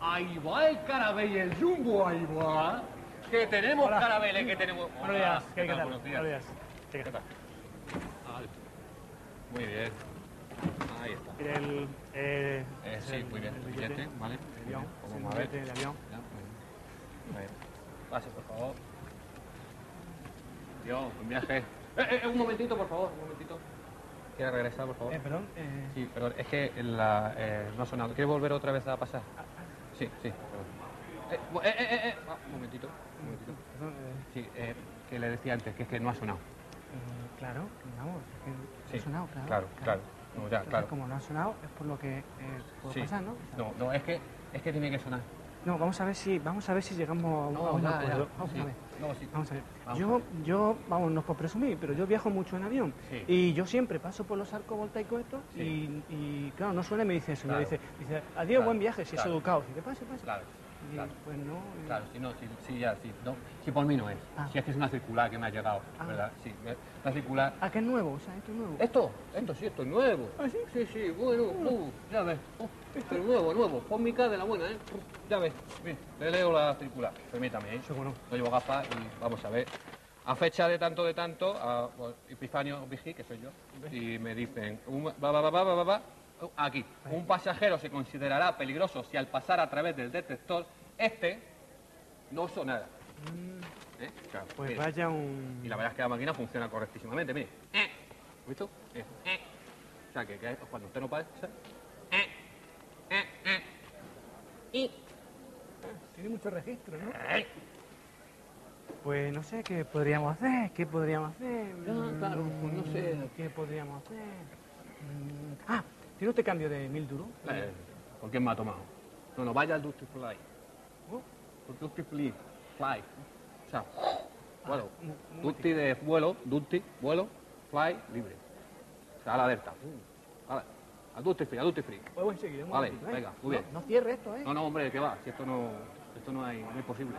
Ahí va el Carabel y el Jumbo, ahí va. Que tenemos Carabeles, que tenemos... Buenos días, ¿qué tal? Buenos días. ¿Qué tal? Muy bien. Ahí está. Mire Sí, muy bien. El billete, ¿vale? El avión. Vamos a ver. El avión. A ver. Pase, por favor. Dios, un viaje. Un momentito, por favor, un momentito. ¿Quiere regresar, por favor? Perdón. Sí, perdón, es que no ha sonado. ¿Quiere volver otra vez a pasar? Sí, perdón. Un momentito. Perdón, Sí, que le decía antes, que es que no ha sonado. claro, vamos, es que Sí, no ha sonado, claro. Claro. No, ya, Entonces, claro. como no ha sonado, es por lo que puede Sí. pasar, ¿no? No, es que tiene que sonar. No, vamos a ver si llegamos a un acuerdo. Vamos a ver. No, sí. Vamos a ver. Vamos. Yo, vamos, no es por presumir, pero yo viajo mucho en avión. Sí. Y yo siempre paso por los arcos voltaicos estos Sí. y claro, no suena y me dice eso. Claro. Me dice, adiós, Claro. buen viaje, si es Claro. educado. Si te pase. Claro. Y, Claro. pues no. Claro, si no, no. Si por mí no es. Ah. Si es que es una circular que me ha llegado, Ah. ¿verdad? Sí, una circular. Ah, que es nuevo, o sea, esto es nuevo. Esto es nuevo. ¿Ah, sí? Sí, bueno, ya ves. Esto es nuevo. Pon mi cara de la buena, ¿eh? Ya ves. Bien, le leo la circular. Permítame, ¿eh? Sí, bueno. No llevo gafas y vamos a ver. A fecha de tanto, Epifanio Vigí, que soy yo, y me dicen, aquí, un pasajero se considerará peligroso si al pasar a través del detector, no sonara. ¿Eh? Claro, Pues mire. vaya un... Y la verdad es que la máquina funciona correctísimamente, mire. ¿Visto? O sea, que cuando usted no pasa... Tiene mucho registro, ¿no? Pues no sé qué podríamos hacer, Claro, pues no sé. ¿Qué podríamos hacer? ¿Tiene usted cambio de 1000 duros? ¿Por qué me ha tomado? No, vaya al Duty Fly. Oh. Duty Fly. O sea, vuelo. un Duty de vuelo, Fly, libre. O sea, a la alerta. Vale. Al Duty Free. Pues voy enseguida, un Vale, momentito, ¿eh? venga, muy bien. No cierre esto, ¿eh? No, hombre, ¿qué va? Si esto no es posible.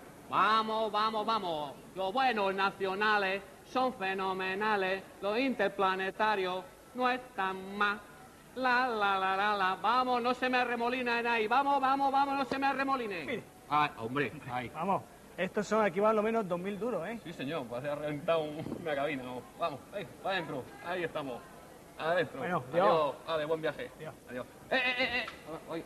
Vamos. Los buenos nacionales son fenomenales. Los interplanetarios no están más. La. Vamos, no se me arremolinen ahí. Vamos, no se me arremolinen. Mire. Ay, hombre, ay. Vamos, estos son aquí van lo menos 2000 duros, ¿eh? Sí, señor, pues ha reventado una cabina. Vamos, va adentro. Ahí estamos. Adentro. Bueno, adiós. Vale, buen viaje. Adiós. Oye,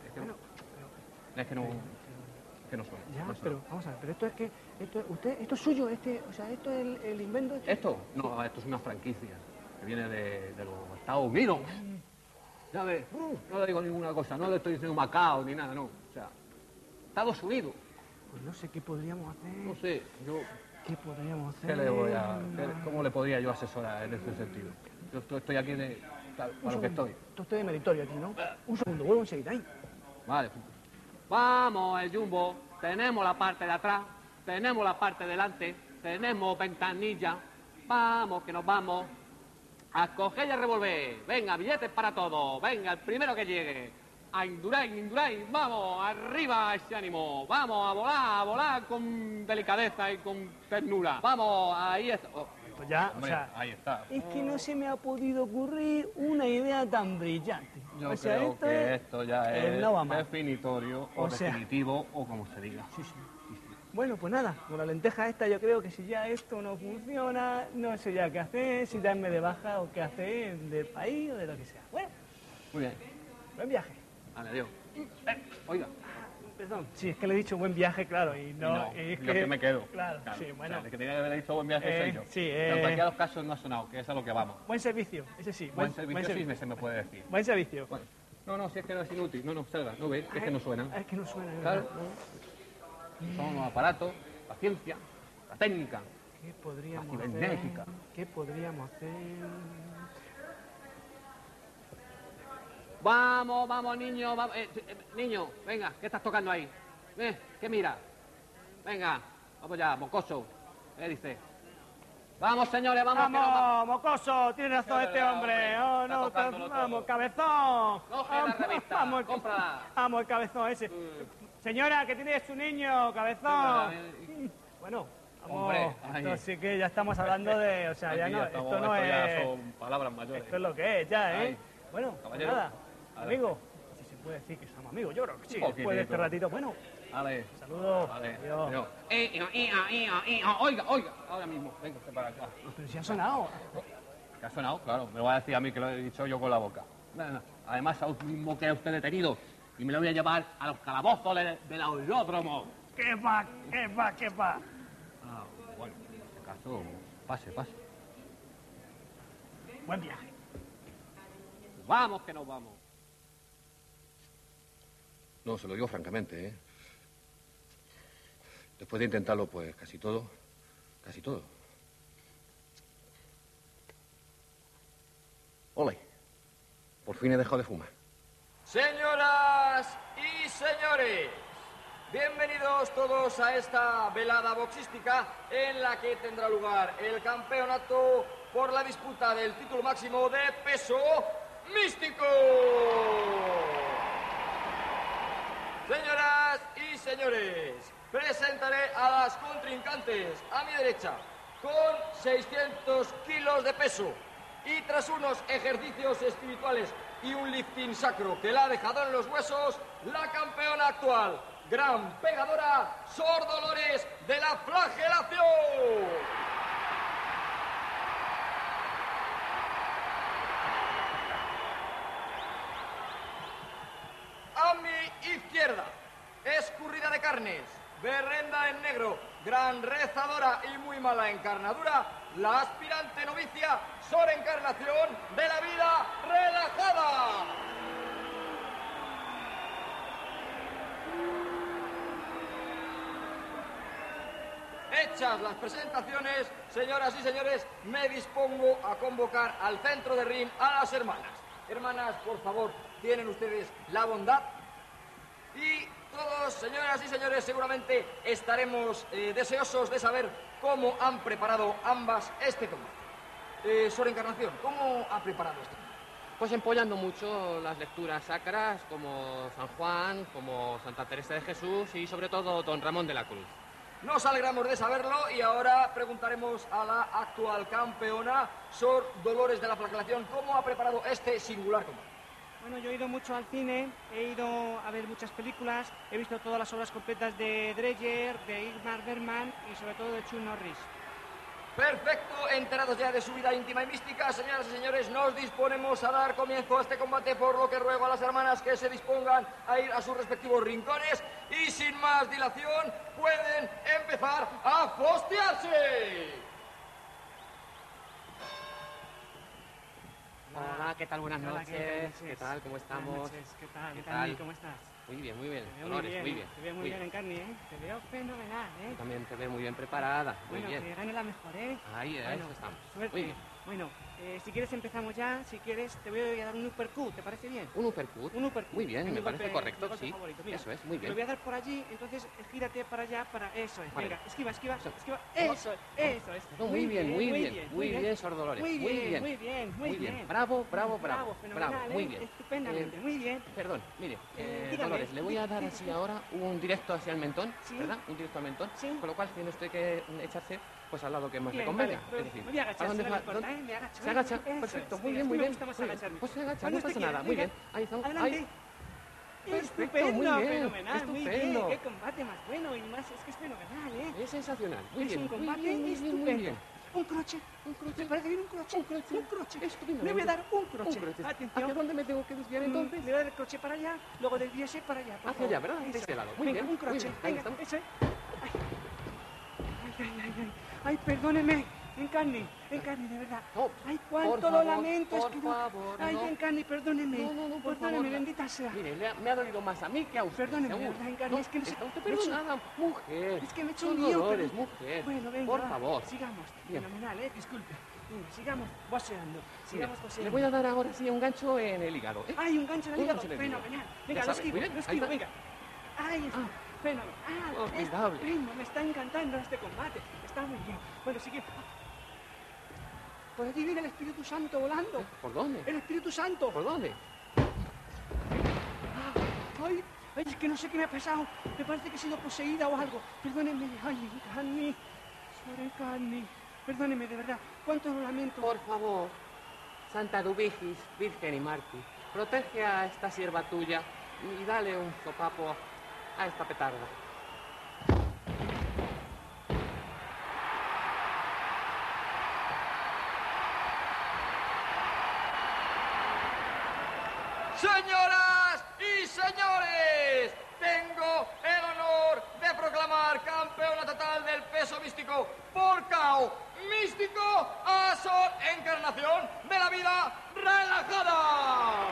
es que no suena. Ya, no suena. pero vamos a ver, pero esto es que... Esto es suyo, o sea, esto es el invento... ¿Esto? No, esto es una franquicia que viene de los Estados Unidos. Ya ves, no le digo ninguna cosa, no le estoy diciendo Macao ni nada, no. O sea, Estados Unidos. Pues no sé qué podríamos hacer. No sé, yo... ¿Qué podríamos hacer? ¿Cómo le podría yo asesorar en ese sentido? Yo estoy aquí para lo que estoy. Estoy de meritorio aquí, ¿no? Un segundo, vuelvo enseguida, ahí. Vale. Vamos, el Jumbo. Tenemos la parte de atrás, tenemos la parte de delante, tenemos ventanilla. Vamos, que nos vamos. A coger y a revolver. Venga, billetes para todos. Venga, el primero que llegue. A Indurain, vamos, arriba ese ánimo. Vamos a volar con delicadeza y con ternura. Vamos, ahí está. Pues ya, Hombre, o sea... ahí está. Es que no se me ha podido ocurrir una idea tan brillante. Yo o sea, creo que esto ya es no va más. definitorio o sea, definitivo o como se diga. Sí. Bueno, pues nada, con la lenteja esta yo creo que si ya esto no funciona, no sé ya qué hacer, si darme de baja o qué hacer del país o de lo que sea. Bueno, Muy bien. buen viaje. Vale, adiós. Oiga. Perdón, sí, es que le he dicho buen viaje, claro, y no... Y es yo que me quedo. Claro, sí, bueno. O sea, el que tenía que haber dicho buen viaje soy yo. Sí, Pero en cualquiera de los casos no ha sonado, que es a lo que vamos. Buen servicio, ese sí. Buen servicio sí se me puede decir. Buen servicio. Bueno, no, si es que no es inútil. No, salga, no ves, es que no suenan. Es que no suena. Claro. ¿No? Son los aparatos, la ciencia, la técnica. ¿Qué podríamos La hacer? cibernética. ¿Qué podríamos hacer? Vamos, niño. Niño, venga, ¿qué estás tocando ahí? ¿Qué mira? Venga, vamos ya, mocoso. ¿Qué dice? Vamos, señores, vamos. ¡Vamos, mocoso! Tiene razón Es este verdad, hombre. hombre. Oh, Está no, tocándolo vamos, todo. cabezón. Coge la revista, vamos, cómprala. Vamos, el cabezón ese. Señora, que tiene su niño, cabezón. Bueno, vamos. Hombre, Esto ay. sí que ya estamos hablando de... O sea, ya Aquí no, estamos, esto no ya es... son palabras mayores. Esto es lo que es ya, ¿eh? Ay. Bueno, pues Caballero. nada, A ver. amigo, si se puede decir que somos amigo, yo creo que sí. Un Después de este poquitito. ratito, bueno, Vale. saludos. Vale. Adiós. Adiós. Oiga, ahora mismo. Venga, usted para acá. Pero si ha sonado. ¿Qué ha sonado? Claro, me lo va a decir a mí que lo he dicho yo con la boca. Nada. Además, aún mismo queda usted detenido y me lo voy a llevar a los calabozos del aeródromo. ¿Qué va? Ah, bueno, en este caso, pase. Buen viaje. Vamos que nos vamos. No, se lo digo francamente, ¿eh? Después de intentarlo, pues, casi todo. Ole, por fin he dejado de fumar. Señoras y señores, bienvenidos todos a esta velada boxística en la que tendrá lugar el campeonato por la disputa del título máximo de peso místico. Señoras y señores, presentaré a las contrincantes a mi derecha con 600 kilos de peso y tras unos ejercicios espirituales y un lifting sacro que la ha dejado en los huesos, la campeona actual, gran pegadora, Sor Dolores de la Flagelación. A mi izquierda, escurrida de carnes, berrenda en negro, gran rezadora y muy mala encarnadura, la aspirante novicia Sor Encarnación de la vida relajada. Hechas las presentaciones, señoras y señores, me dispongo a convocar al centro de ring a las hermanas. Hermanas, por favor, tienen ustedes la bondad. Y todos, señoras y señores, seguramente estaremos deseosos de saber cómo han preparado ambas este combate. Sor Encarnación, ¿cómo ha preparado este combate? Pues empollando mucho las lecturas sacras como San Juan, como Santa Teresa de Jesús y sobre todo Don Ramón de la Cruz. Nos alegramos de saberlo y ahora preguntaremos a la actual campeona, Sor Dolores de la Flagelación, cómo ha preparado este singular combate. Bueno, yo he ido mucho al cine, he ido a ver muchas películas, he visto todas las obras completas de Dreyer, de Ingmar Bergman y sobre todo de Chuck Norris. Perfecto, enterados ya de su vida íntima y mística, señoras y señores, nos disponemos a dar comienzo a este combate, por lo que ruego a las hermanas que se dispongan a ir a sus respectivos rincones y sin más dilación pueden empezar a fostearse. Hola, ¿qué tal? Buenas Hola, noches. ¿qué ¿Qué tal? ¿Cómo estamos? Buenas noches, ¿qué tal? ¿Qué Encarni, tal? ¿Cómo estás? Muy bien, muy bien. Te veo Dolores, muy bien. Te veo muy bien, Encarni, ¿eh? Te veo fenomenal, ¿eh? Tú también te veo muy bien preparada. Muy Bueno, bien. que gane la mejor, ¿eh? Ahí, a Bueno, eso estamos. Suerte. Muy bien. Bueno, si quieres empezamos ya, si quieres te voy a dar un uppercut, ¿te parece bien? ¿Un uppercut? Un uppercut. Muy bien, Es me mi parece golpe- correcto, mi golpe sí. favorito. Mira, Eso es, muy te lo bien. voy a dar por allí, entonces gírate para allá, para... Eso es, Vale. venga, esquiva. Eso. Eso es. No, muy bien, Sor Dolores. Muy bien. Bravo. Fenomenal, Muy ¿eh? bien. Estupendamente, muy bien. Perdón, mire, dígame, Dolores, le voy a dar así ahora un directo hacia el mentón, Sí. ¿verdad? Un directo al mentón, Sí. con lo cual tiene usted que echarse pues al lado que más le Bien, convenga. vale, Es decir, me voy a agachar, ¿a dónde si no va? le importa, ¿Dónde? me agacho. Se agacha, Eso perfecto, es, muy mira, bien, muy me bien. gusta más Muy bien. agacharme. Pues se agacha, Cuando no pasa usted nada, quiera, muy venga. bien. Ahí está, Adelante. ahí. Perfecto, Estupendo, muy bien, fenomenal, muy bien. estupendo. Qué combate más bueno y más, es que es fenomenal, ¿eh? Es sensacional, muy Es bien. un combate muy estupendo. bien. Un croche. ¿Te parece bien un croche? Un croche. Estupendamente. Le voy a dar un croche. Un croche. Atención. ¿Hacia dónde me tengo que desviar entonces? Le voy a dar el croche para allá, luego desvíese para allá. por Hacia favor. allá, ¿verdad? De Eso este es. lado. Muy Venga, bien, un croche. muy bien. Ahí Venga, estamos. eso es. Ay, perdóneme. Encarni, de verdad. No, Ay, por cuánto lo favor, lamento. por Es que no... favor, Ay, no. Encarni, perdóneme. No, por Perdóneme, favor. bendita sea. Mire, me ha dolido más a mí que a usted. Perdóneme, seguro. ¿verdad, Encarni? No, Es que no sé- está usted me he hecho- perdonada, mujer. Es que me he hecho Son un lío. dolores, pero- mujer. Bueno, venga, por va, favor. sigamos. Bien. Fenomenal, disculpe. Venga, sigamos boxeando. Sigamos Mire, boxeando. le voy a dar ahora sí un gancho en el hígado. ¡Ay, un gancho en el Un hígado! gancho en el hígado. Fenomenal. Ya Venga, lo sabe, esquivo, muy bien, lo ahí esquivo, está. venga. ¡Ay, fenomenal! Formidable. Estupendo, me está encantando este combate. Está muy bien. Bueno, sigue. Por allí viene el Espíritu Santo volando. ¿Por dónde? ¡El Espíritu Santo! ¿Por dónde? ¡Ay! ¡Ay, es que no sé qué me ha pasado! Me parece que he sido poseída o algo. Perdónenme. ¡Ay, Encarni! Sobre Encarni. Perdónenme, de verdad. ¿Cuánto lo lamento? Por favor, Santa Dubigis, Virgen y Mártir, protege a esta sierva tuya y dale un sopapo a esta petarda. Señoras y señores, tengo el honor de proclamar campeona total del peso místico por KO místico a Sor Encarnación de la Vida Relajada.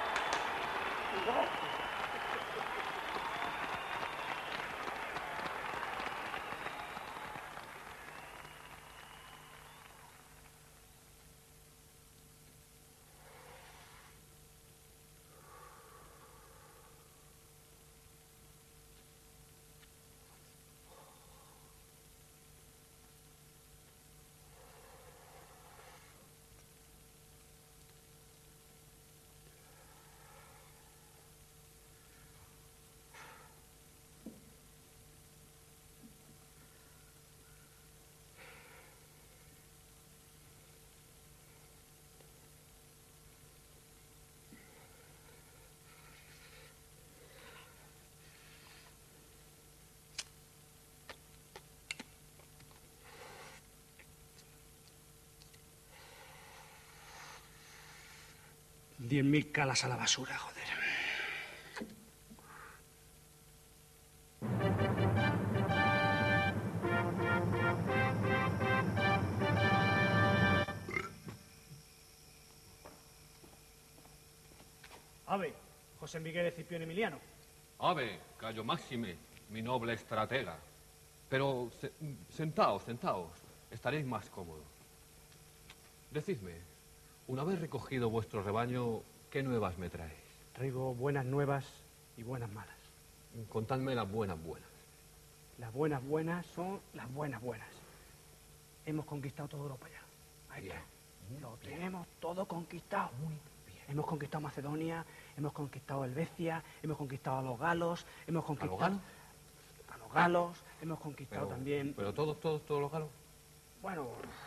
Diez mil calas a la basura, joder. Ave, José Miguel Escipión Emiliano. Ave, Cayo Máxime, mi noble estratega. Pero sentaos, estaréis más cómodos. Decidme, una vez recogido vuestro rebaño, ¿qué nuevas me traéis? Traigo buenas nuevas y buenas malas. Contadme las buenas. Las buenas buenas son las buenas buenas. Hemos conquistado toda Europa ya. Ahí está. Lo tenemos todo conquistado. Muy bien. Hemos conquistado Macedonia, hemos conquistado Helvecia, hemos conquistado a los galos, hemos conquistado... galos? A los galos, hemos conquistado también... ¿Pero todos los galos? Bueno,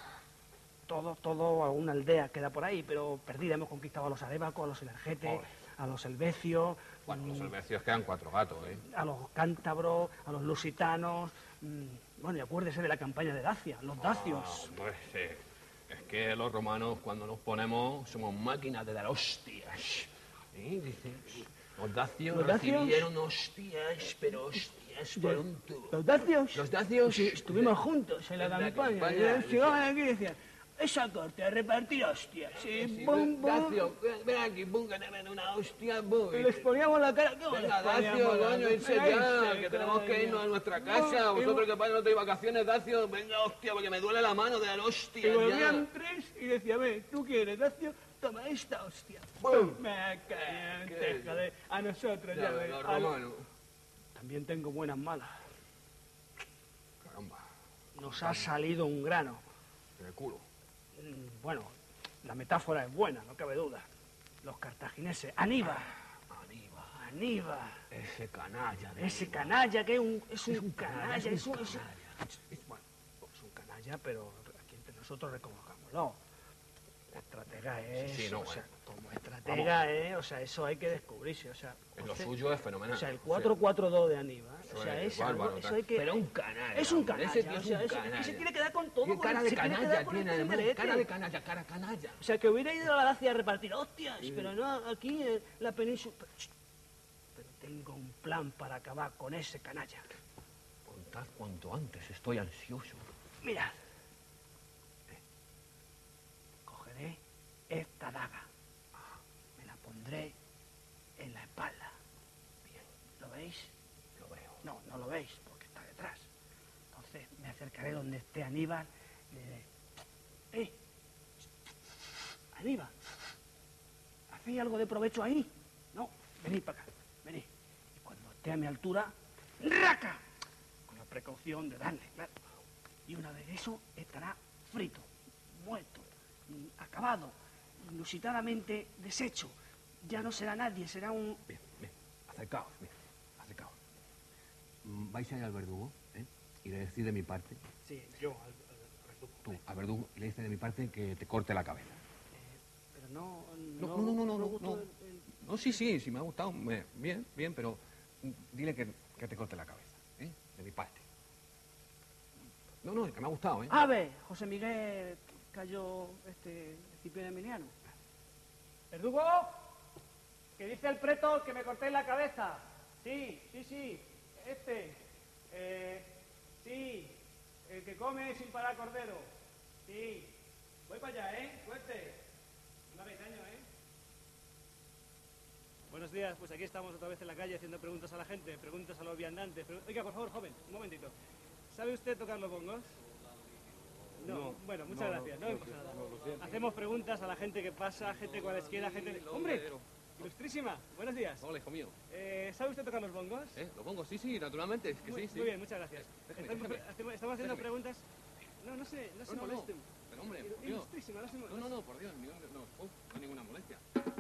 todo, alguna aldea queda por ahí, pero perdida. Hemos conquistado a los arébacos, a los elergetes, a los helvecios... Bueno, los helvecios quedan 4 gatos, ¿eh? A los cántabros, a los lusitanos... Bueno, y acuérdese de la campaña de Dacia, los dacios. Pues es que los romanos, cuando nos ponemos, somos máquinas de dar hostias. Dices, los dacios recibieron hostias, pero hostias por un tubo. ¿Los dacios? Los dacios... Sí, estuvimos juntos en la campaña. Llegaban aquí y decían, esa corte a repartir hostias. Sí, bum, bum. Dacio, ven aquí, pum, que te den una hostia, bum. Y les poníamos la cara. ¿Cómo les Venga, poníamos Dacio, la coño, cara? irse Venga, ya, irse, que tenemos que irnos a nuestra casa. Vosotros que no tenéis vacaciones, Dacio, venga, hostia, porque me duele la mano de dar hostia. Y volvían 3 y decía, ve, ¿tú quieres, Dacio? Toma esta hostia. ¡Bum! Me caliente, joder. A nosotros, ya ves. Los romanos. También tengo buenas malas. Caramba, Nos ha salido un grano. en el culo. Bueno, la metáfora es buena, no cabe duda. Los cartagineses, Aníbal. Ese canalla. Ese canalla que es un canalla. Bueno, es un canalla, pero aquí entre nosotros reconozcámoslo. La estratega es... Sí, no, o sea, bueno. como estratega es... O sea, eso hay que descubrirse, o sea... Lo suyo es fenomenal. O sea, el 4-4-2 de Aníbal. Eso O sea, es es algo, bárbaro, eso hay que... pero un canalla. Es un hombre, canalla. ese tío O es sea, un es que canalla. se tiene que dar con todo. ¿Qué cara de se tiene que canalla dar con tiene, el además? tenderete. Cara de canalla, cara canalla. O sea, que hubiera ido a la Dacia a repartir hostias, pero no aquí en la península. Pero tengo un plan para acabar con ese canalla. Contad cuanto antes, estoy ansioso. Mirad. Cogeré esta daga. Me la pondré en la espalda. Bien. ¿Lo veis? Lo veo. No, no lo veis, porque está detrás. Entonces me acercaré donde esté Aníbal y le diré, Aníbal, ¿hacéis algo de provecho ahí? No, venid para acá, venid. Y cuando esté a mi altura, ¡raca! Con la precaución de darle, claro. Y una vez eso, estará frito, muerto, acabado, inusitadamente deshecho. Ya no será nadie, será un... Bien, acercaos. Vais a ir al verdugo, y le decís de mi parte, Sí, yo al verdugo. tú, al verdugo, y le dices de mi parte que te corte la cabeza. Pero no No. gusto No, sí, me ha gustado. Bien, pero dile que te corte la cabeza, ¿eh? De mi parte. No, que me ha gustado, ¿eh? A ver, José Miguel Cayo, Cipriano Emiliano. ¿Verdugo? Que dice el preto que me cortéis la cabeza. Sí. Sí, el que come sin parar cordero. Sí. Voy para allá, Suerte. No habéis daño, Buenos días, pues aquí estamos otra vez en la calle haciendo preguntas a la gente, preguntas a los viandantes. Oiga, por favor, joven, un momentito. ¿Sabe usted tocar los bongos? No. Bueno, muchas gracias. No pasa nada. Hacemos preguntas a la gente que pasa, gente cualesquiera, gente... ¡Hombre! Ilustrísima, buenos días. Hola, hijo mío. ¿Sabe usted tocar los bongos? ¿Los bongos? Sí, naturalmente, es que sí. Muy bien, muchas gracias. Estamos haciendo preguntas... No se molesten. Pero, hombre, por Dios. Ilustrísima, no se molesten. No, por Dios, no hay ninguna molestia.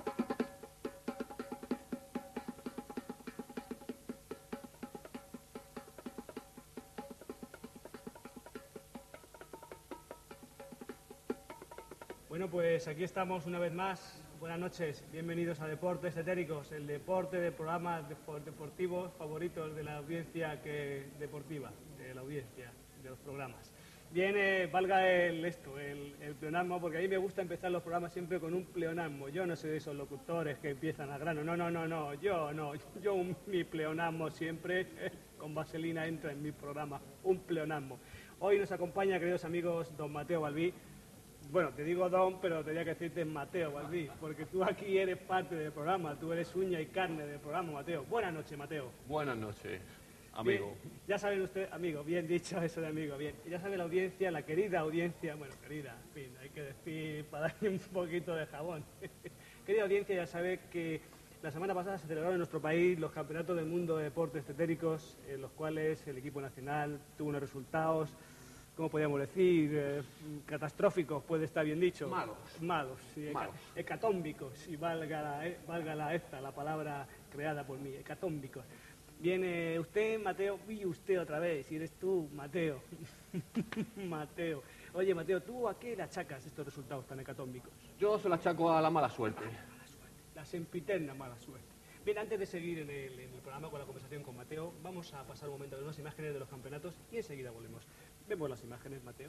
Bueno, pues aquí estamos una vez más. Buenas noches, bienvenidos a Deportes Etéricos, el deporte de programas deportivos favoritos de la audiencia deportiva, de la audiencia, de los programas. Viene, valga el pleonasmo, porque a mí me gusta empezar los programas siempre con un pleonasmo. Yo no soy de esos locutores que empiezan a grano, yo mi pleonasmo siempre, con vaselina entra en mi programa, un pleonasmo. Hoy nos acompaña, queridos amigos, don Mateo Balbí. Bueno, te digo don, pero tenía que decirte Mateo Balbí, porque tú aquí eres parte del programa, tú eres uña y carne del programa, Mateo. Buenas noches, Mateo. Buenas noches, amigo. Bien, ya saben ustedes, amigo, bien dicho eso de amigo, bien. Ya sabe la audiencia, la querida audiencia, bueno, querida, en fin, hay que decir para darle un poquito de jabón. Querida audiencia, ya sabe que la semana pasada se celebraron en nuestro país los campeonatos del mundo de deportes tetéricos, en los cuales el equipo nacional tuvo unos resultados, ¿cómo podríamos decir? Catastróficos, puede estar bien dicho. Malos, sí. Malos. Hecatómbicos, si valga la palabra creada por mí, hecatómbicos. Viene usted, Mateo, y usted otra vez, y eres tú, Mateo. Mateo. Oye, Mateo, ¿tú a qué le achacas estos resultados tan hecatómbicos? Yo se lo achaco a la mala suerte. La sempiterna mala suerte. Bien, antes de seguir en el programa con la conversación con Mateo, vamos a pasar un momento a ver unas imágenes de los campeonatos y enseguida volvemos. Vemos las imágenes, Mateo.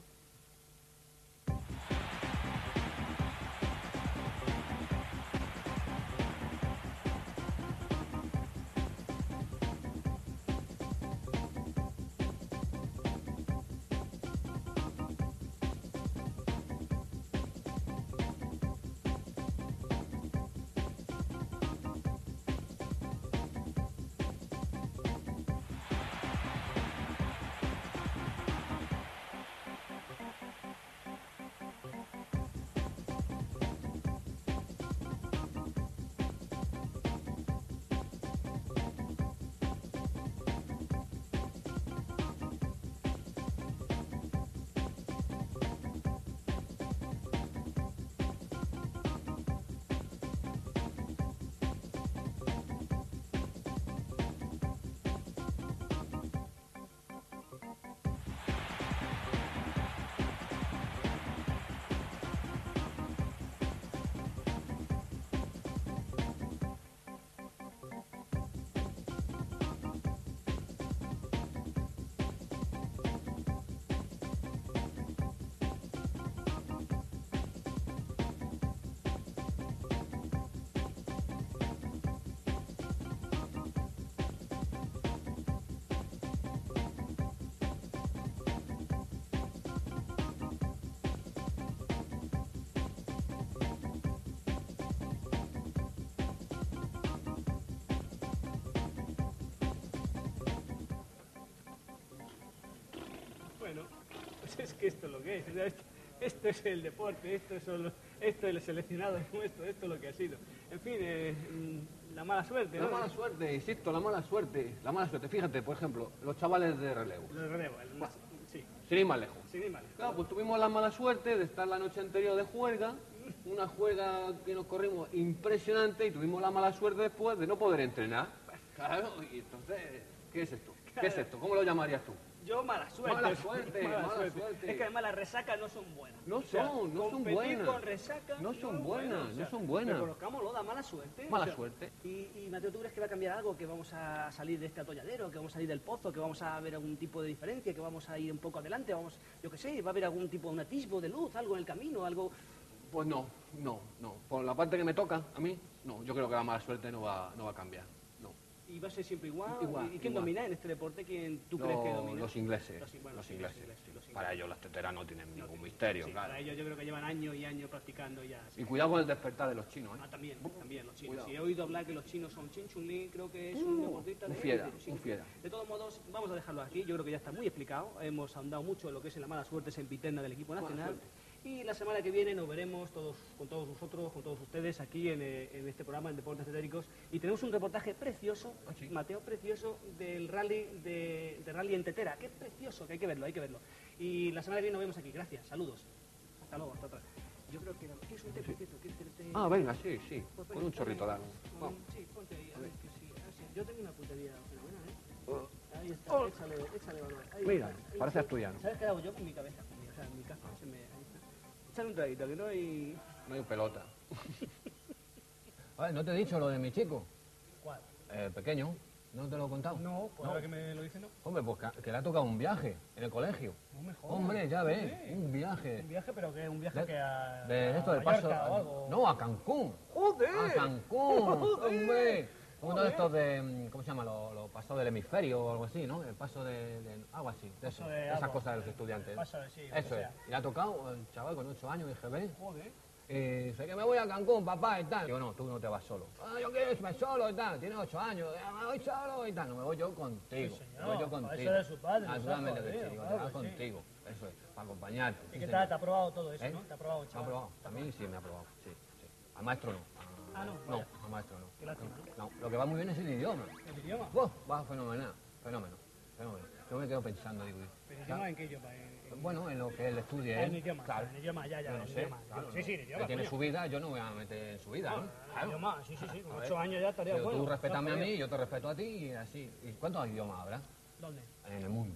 Bueno, pues es que esto es lo que es. Esto es el deporte, esto es el seleccionado nuestro, esto es lo que ha sido. En fin, la mala suerte, ¿no? La mala suerte, insisto, la mala suerte. La mala suerte. Fíjate, por ejemplo, los chavales de relevo. El relevo, sí. Sin ir más lejos. Sin ir mal. Claro, pues tuvimos la mala suerte de estar la noche anterior de juerga, una juerga que nos corrimos impresionante y tuvimos la mala suerte después de no poder entrenar. Claro, y entonces, ¿Qué es esto? ¿Qué es esto? ¿Cómo lo llamarías tú? Yo mala suerte. Mala suerte, mala suerte. Es que además las resacas no son buenas. No O sea, son competir buenas. con resacas No son es buenas, bueno, o sea, no son buenas. Reconozcámoslo, da mala suerte. Mala suerte. Y Mateo, ¿tú crees que va a cambiar algo? ¿Que vamos a salir de este atolladero? ¿Que vamos a salir del pozo? ¿Que vamos a ver algún tipo de diferencia? ¿Que vamos a ir un poco adelante? Vamos, yo qué sé, ¿va a haber algún tipo de un atisbo de luz? ¿Algo en el camino? ¿Algo...? Pues no. Por la parte que me toca, a mí, no. Yo creo que la mala suerte no va a cambiar. No. ¿Y va a ser siempre igual? Igual, ¿Y quién igual. domina en este deporte? ¿Quién tú crees que domina? Los ingleses. Bueno, Los sí, ingleses. los ingleses. Para ellos las teteras no tienen ningún misterio, Sí, claro. para ellos yo creo que llevan años y años practicando ya. Y cuidado con el despertar de los chinos, ¿eh? Ah, también los chinos. Cuidado. Si he oído hablar que los chinos son Chin Chun Li, creo que es un deportista de un fiera, élite, sí. un fiera. De todos modos, vamos a dejarlo aquí. Yo creo que ya está muy explicado. Hemos ahondado mucho en lo que es la mala suerte sempiterna del equipo nacional. Y la semana que viene nos veremos con todos vosotros, con todos ustedes aquí en este programa, en Deportes Etéricos. Y tenemos un reportaje precioso, sí. Mateo, precioso, del rally de rally en tetera. Qué precioso, que hay que verlo, hay que verlo. Y la semana que viene nos vemos aquí. Gracias, saludos. Hasta luego, hasta otra. Yo creo que... ¿Quieres un té, por cierto? ¿Quieres que te... Ah, venga, sí. Pues Con un chorrito de agua. Vamos. Sí, ponte ahí, a ver que sí. A ver si- Yo tengo una puntería fenomenal, ¿eh? Ahí está, échale valor. Ahí Mira, está. parece asturiano. ¿Sabes qué hago yo con mi cabeza? O sea, en mi casa. Ahí está. Échale un traguito, que no hay... No hay pelota. Oye, ¿no te he dicho lo de mi chico? ¿Cuál? El pequeño. ¿No te lo he contado? No, pues No. ahora que me lo dice, no. Hombre, pues que le ha tocado un viaje en el colegio. No me jodas. Hombre, ya ves, Hombre. un viaje. Un viaje, pero que un viaje De- que a... De esto a del paso. Mallorca o algo. No, a Cancún. ¡Joder! A Cancún, ¡Joder! hombre. Uno de Joder. estos de, ¿cómo se llama? Los pasos del hemisferio o algo así, ¿no? El paso de algo así. De Paso eso, de esas algo. cosas de los estudiantes. Paso de- sí, lo que Eso es. sea. Y le ha tocado el chaval con 8 años, dije, ven. Joder. Y dice que me voy a Cancún, papá, y tal. Digo, no, tú no te vas solo. Ah, yo quiero irme solo y tal. Tienes 8 años, me voy solo y tal. No, me voy yo contigo. Sí, señor. Me voy yo Para contigo. eso eres su padre, Naturalmente nos ha que sí, jodido, digo, claro te vas que sí. contigo. Eso es, para acompañarte. ¿Y sí, qué señor. tal? ¿Te ha probado todo eso, ¿Eh? no? ¿Te ha probado, ¿Me ha chaval? aprobado? A mí sí me ha aprobado, sí. Al maestro no. Ah, no, No, vaya. al maestro no. Qué lástima, No, lo que va muy bien es el idioma. ¿El idioma? Va fenomenal, fenómeno. Yo me quedo pensando, digo, ¿El idioma en qué idioma? bueno, en lo que él estudie, En él, idioma, claro. en idioma, ya, Yo no en sé, idioma. claro, Sí, sí, en idioma, él tiene coño. su vida, yo no me voy a meter en su vida, ¿no? En idioma, sí, con A 8 ver. años ya estaría Pero bueno. tú respétame a No, mí, yo te respeto a ti y así. ¿Y cuántos idiomas habrá ¿Dónde? en el mundo?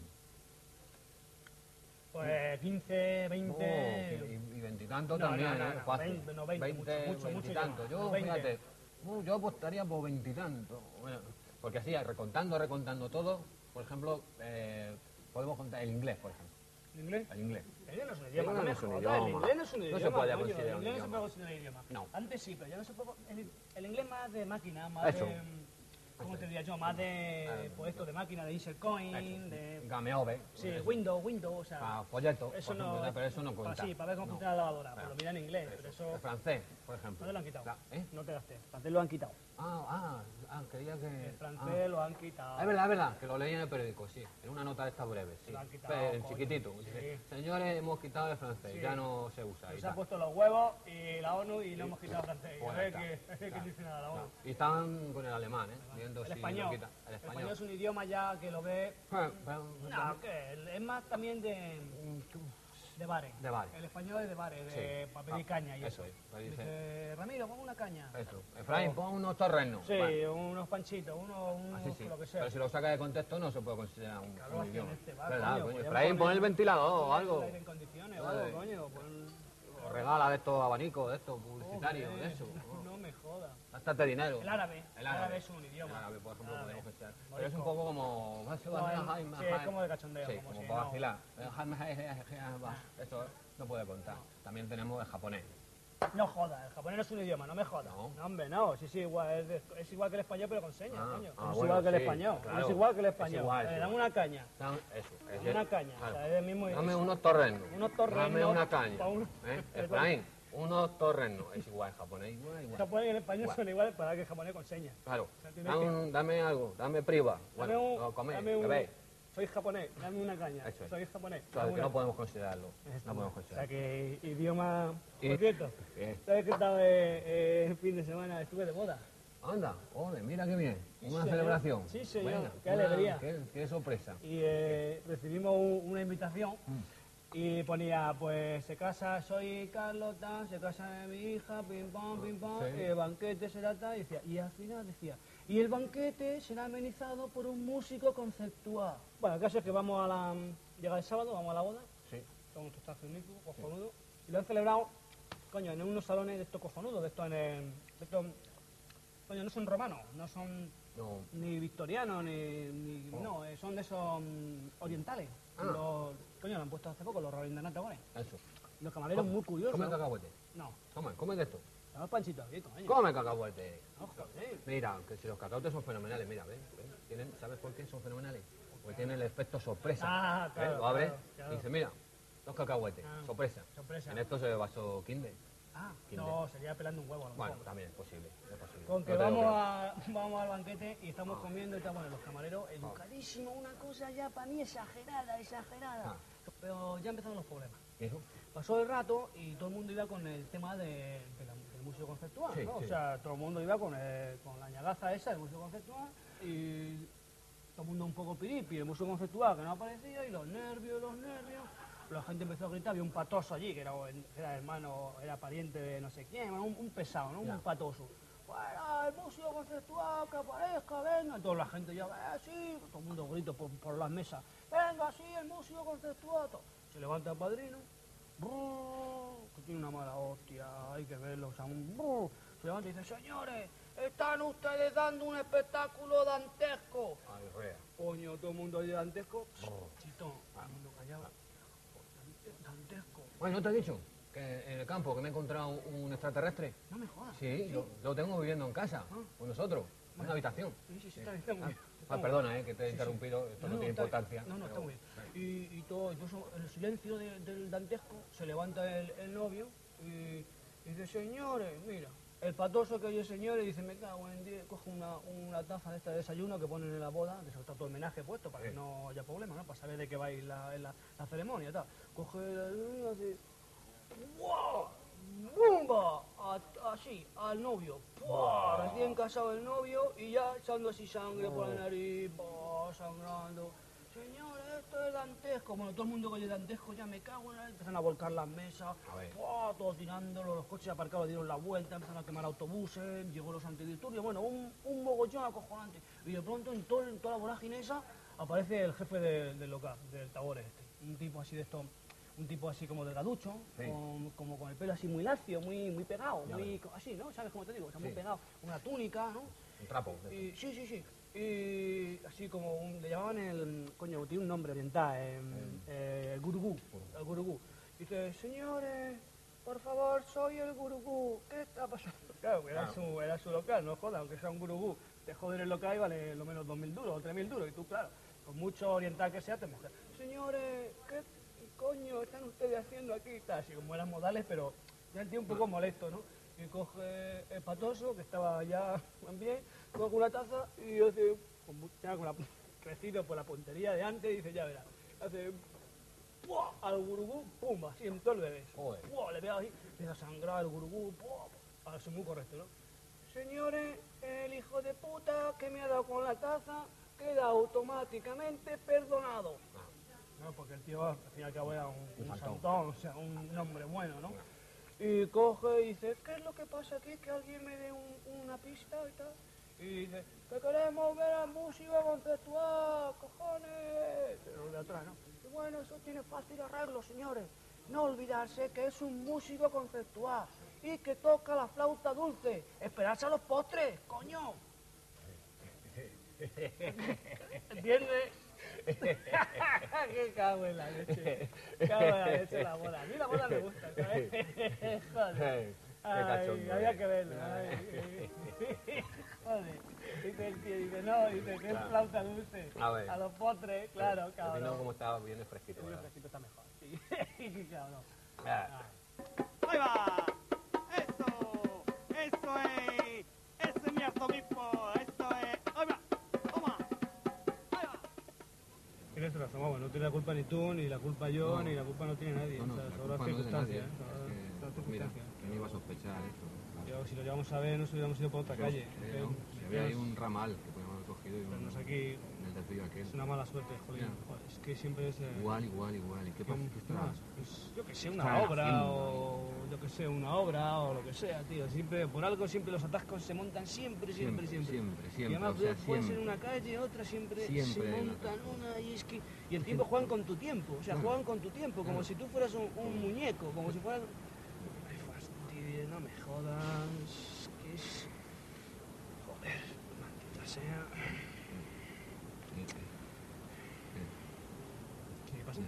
Pues 15, 20... Y veintitantos No, también, no, ¿eh? no, Fácil. 20, no, 20, mucho veintitantos. idioma. Yo, 20. fíjate, yo apostaría por veintitantos. Bueno, porque así, recontando todo, por ejemplo, podemos contar el inglés, por ejemplo. ¿En inglés? El inglés. El inglés no es un El idioma, no me inglés no es un jodas, el idioma. inglés no es un No se idioma, puede coño, considerar el un inglés no se idioma. puede considerar idioma. No. Antes sí, pero ya no se puede... El inglés más de máquina, más Eso. de... ¿Cómo te diría yo? Más de... Pues esto, de máquina, de insert coin, de... Game over. Sí, eso. Windows, o sea... Para folletos, Eso por ejemplo, no... pero eso no cuenta. Sí, para ver cómo No. funciona la lavadora, pues Claro. lo mira en inglés, pero eso... El francés, por ejemplo. No te lo han quitado. ¿Eh? No te gastes. El francés lo han quitado. Creía que... El francés lo han quitado. Es verdad, que lo leí en el periódico, sí. En una nota de esta breve, sí. Lo han quitado, En coño. chiquitito. Sí. Dice, señores, hemos quitado el francés, Sí. ya no se usa. y Se han tal. puesto los huevos y la ONU y no hemos quitado el francés. Y a Pues ver ya está. qué Claro. dice nada la ONU. Y están con el alemán, viendo El si español. lo quita. El El español español. es un idioma ya que lo ve... No, que es más también de bares. De bares. El español es de bares, Sí. para pedir caña y eso eso. es. Pues dice- Dice, Ramiro, pon una caña. Eso. Efraín, pon unos torrenos. Sí, Bueno, unos panchitos, unos así sí. lo que sea. Pero si lo saca de contexto no se puede considerar un Claro, aquí idioma. en este bar, ¿Verdad, coño, coño? podríamos Efraín, pon poner- el ventilador o Poner algo. el aire en condiciones o Ay. algo, coño. O regala de estos abanicos, de estos publicitarios, Joder, de eso. No me jodas. Gástate dinero. El árabe. El árabe. es un idioma. El árabe, por ejemplo, Árabe. podemos pensar. Pero Morisco. es un poco como... Sí, es como de cachondeo. Sí, como como si para no- vacilar. Eso no puede contar. También tenemos el japonés. No jodas, el japonés no es un idioma, no me jodas. No. No, hombre, no. Sí, igual, es igual que el español, pero con señas, Ah, coño. ah, No es bueno, igual que el sí, español. claro. No es igual que el Es español. igual, es Dame igual. una caña. Eso. Una caña. Claro. O sea, es el mismo... Dame unos torrenos. Unos torrenos Dame una caña. pa' un- Efraín, unos torrenos. Es igual, japonés, igual. El japonés y el español Igual. son iguales para que el japonés con señas. Claro. sea, tienes Dame algo, dame priva. Bueno, Dame un- no coméis, dame un- bebéis. Soy japonés, dame una caña. Eso es. Soy japonés. Claro, dame que una- no podemos considerarlo. Esto, No podemos O sea considerarlo. que idioma... Y- Por cierto, Bien. ¿sabes que estaba el fin de semana? Estuve de boda. Anda, ole, mira qué bien. Una señor. celebración. Sí, señor. Venga, Qué alegría. Qué sorpresa. Y recibimos una invitación y ponía, pues se casa, soy Carlota, se casa mi hija, pim pam, Sí. banquete será tal, y decía, y al final decía, Y el banquete será amenizado por un músico conceptual. Bueno, el caso es que vamos a la... Llega el sábado, vamos a la boda. Sí. Todo esto está magnífico, cojonudo. Y lo han celebrado, coño, en unos salones de estos cojonudos, de estos en el... de estos, coño, no son romanos, no son No. ni victorianos, ni no, son de esos orientales. Coño, lo han puesto hace poco, los rabindranath gones. Eso. Los camareros muy curiosos. Come cacahuete. No, Come de esto. estamos panchitos aquí, coño. Come cacahuete. No, joder. Mira, que si los cacahuetes son fenomenales, mira, ven. ¿Sabes por qué son fenomenales? Porque tienen el efecto sorpresa. Ah, claro, ¿Ves? Lo abres claro. y dices, mira, los cacahuetes, sorpresa. Sorpresa. En esto se vaso Kinder. Ah, Kinder. no, sería pelando un huevo a lo mejor. Bueno, también es posible. Con que No te digo vamos al banquete y estamos comiendo y tal, bueno, los camareros, educadísimos, una cosa ya para mí exagerada. Ah. Pero ya empezaron los problemas. ¿Y eso? Pasó el rato y todo el mundo iba con el tema del músico conceptual, Sí, ¿no? sí. O sea, todo el mundo iba con la ñagaza esa del músico conceptual y todo el mundo un poco piripi, el músico conceptual que no aparecía y los nervios. La gente empezó a gritar, había un patoso allí, que era hermano, era pariente de no sé quién, un pesado, ¿no? Ya. Un patoso. Bueno, el músico conceptual, que aparezca, venga. Toda la gente ya, sí, todo el mundo grita por las mesas. Venga, sí, el músico conceptual. Se levanta el padrino, que tiene una mala hostia, hay que verlo, o sea, se levanta y dice, señores, están ustedes dando un espectáculo dantesco. Ay, rea. Coño, todo el mundo ahí dantesco. Chito, todo el mundo callado. Dantesco. Bueno, ¿no te he dicho que en el campo que me he encontrado un extraterrestre? No me jodas. Sí, lo tengo viviendo en casa, con nosotros, en una habitación. Sí, está muy bien. Perdona, que te he interrumpido, esto no tiene importancia. No, pero- está muy bien. Y todo, incluso en el silencio del dantesco, se levanta el novio y dice, señores, mira, el patoso que oye señores dice, me cago en 10, coge una taza de esta de desayuno que ponen en la boda, que está todo homenaje puesto para que no haya problema, ¿no? Para saber de qué va a ir la ceremonia y tal. Coge la así, ¡guau! ¡Bumba! Así, al novio. ¡Buah! Recién casado el novio y ya echando así sangre por la nariz, ¡buah! Sangrando. Señores, esto es dantesco. Bueno, todo el mundo que oye dantesco ya me cago en él. Empiezan a volcar las mesas, A ver. ¡buah! Todos tirándolo, los coches aparcados dieron la vuelta, empezaron a quemar autobuses, llegó los antidisturbios, bueno, un mogollón acojonante. Y de pronto en toda la vorágine esa aparece el jefe del local, del Tagore este. Un tipo así de esto. Un tipo así como delgaducho, Sí. como con el pelo así muy lacio, muy pegado, Ya muy veo. así, ¿no? ¿Sabes cómo te digo? O sea, muy Sí. pegado, una túnica, ¿no? Un trapo. de Y, sí. Y así como le llamaban coño, tiene un nombre oriental, el gurugú, el gurugú. Dice, señores, por favor, soy el gurugú, ¿qué está pasando? Claro, era su local, no joda, aunque sea un gurugú, te joden el local y vale lo menos 2.000 duros o 3.000 duros, y tú, claro, con mucho oriental que sea, te mojas. Señores, ¿qué coño están ustedes haciendo aquí? Está así como eran modales, pero ya el tío un poco molesto, ¿no? Y coge el patoso, que estaba ya bien, coge una taza y hace, crecido por la puntería de antes, y dice, ya verás, hace ¡pua! Al gurugú, pum, así en todo el bebé. Joder. ¡Pua! Le pega así, empieza a sangrar el gurugú, ¡pua! Ahora soy muy correcto, ¿no? Señores, el hijo de puta que me ha dado con la taza queda automáticamente perdonado. No, porque el tío al fin y al cabo era un santón, o sea, un hombre bueno, ¿no? Y coge y dice, ¿qué es lo que pasa aquí? Que alguien me dé una pista y tal. Y dice, que queremos ver al músico conceptual, cojones. Pero los de atrás, ¿no? Y bueno, eso tiene fácil arreglo, señores. No olvidarse que es un músico conceptual y que toca la flauta dulce. Esperarse a los postres, coño. ¿Entiendes? ¡Qué cago en la leche! Cago en la leche la bola. A mí la bola me gusta, ¿sabes? Joder. Qué cachondo Había eres. que verlo. Ay. Joder. Dice el tío, dice, no, dice que es flauta dulce. A ver. A los postres, claro, El cabrón. vino como estaba bien es fresquito, El vino ¿verdad? fresquito está mejor. Sí, sí, cabrón. Ah. ¡Ahí va! ¡Eso es! ¡Ese es mi arzobispo! ¡Eso es! ¡Ahí va! ¡Toma! ¡Ahí va! Tienes razón, vamos, no tiene la culpa ni tú, ni la culpa yo, No. ni la culpa no tiene nadie. No, o sea, la son culpa las no es de circunstancias. nadie. Son Es las que, pues mira, circunstancias. ¿quién iba a sospechar esto? Claro. Si lo llevamos a ver, nos hubiéramos ido por otra calle. Se ve ahí un ramal que podíamos haber cogido y Pero no un, sé aquí. en el desvío tío, aquel. Es una mala suerte, Jolín. Ya. Joder, es que siempre es... Igual. ¿Y qué pasa? ¿Qué estará? Pues, yo que sé, está una obra haciendo o... Yo que sé, una obra o lo que sea, tío. Siempre, por algo, siempre los atascos se montan siempre. Siempre, Y además o sea, puede ser siempre. una calle, otra, siempre Siempre se hay un montan atasco. una y es que... Y el tiempo juegan con tu tiempo, o sea, Claro. juegan con tu tiempo, como Claro. si tú fueras un muñeco, como si fueras... Me fastidio, no me jodas, que es... Joder, maldita sea... ¿Qué pasa?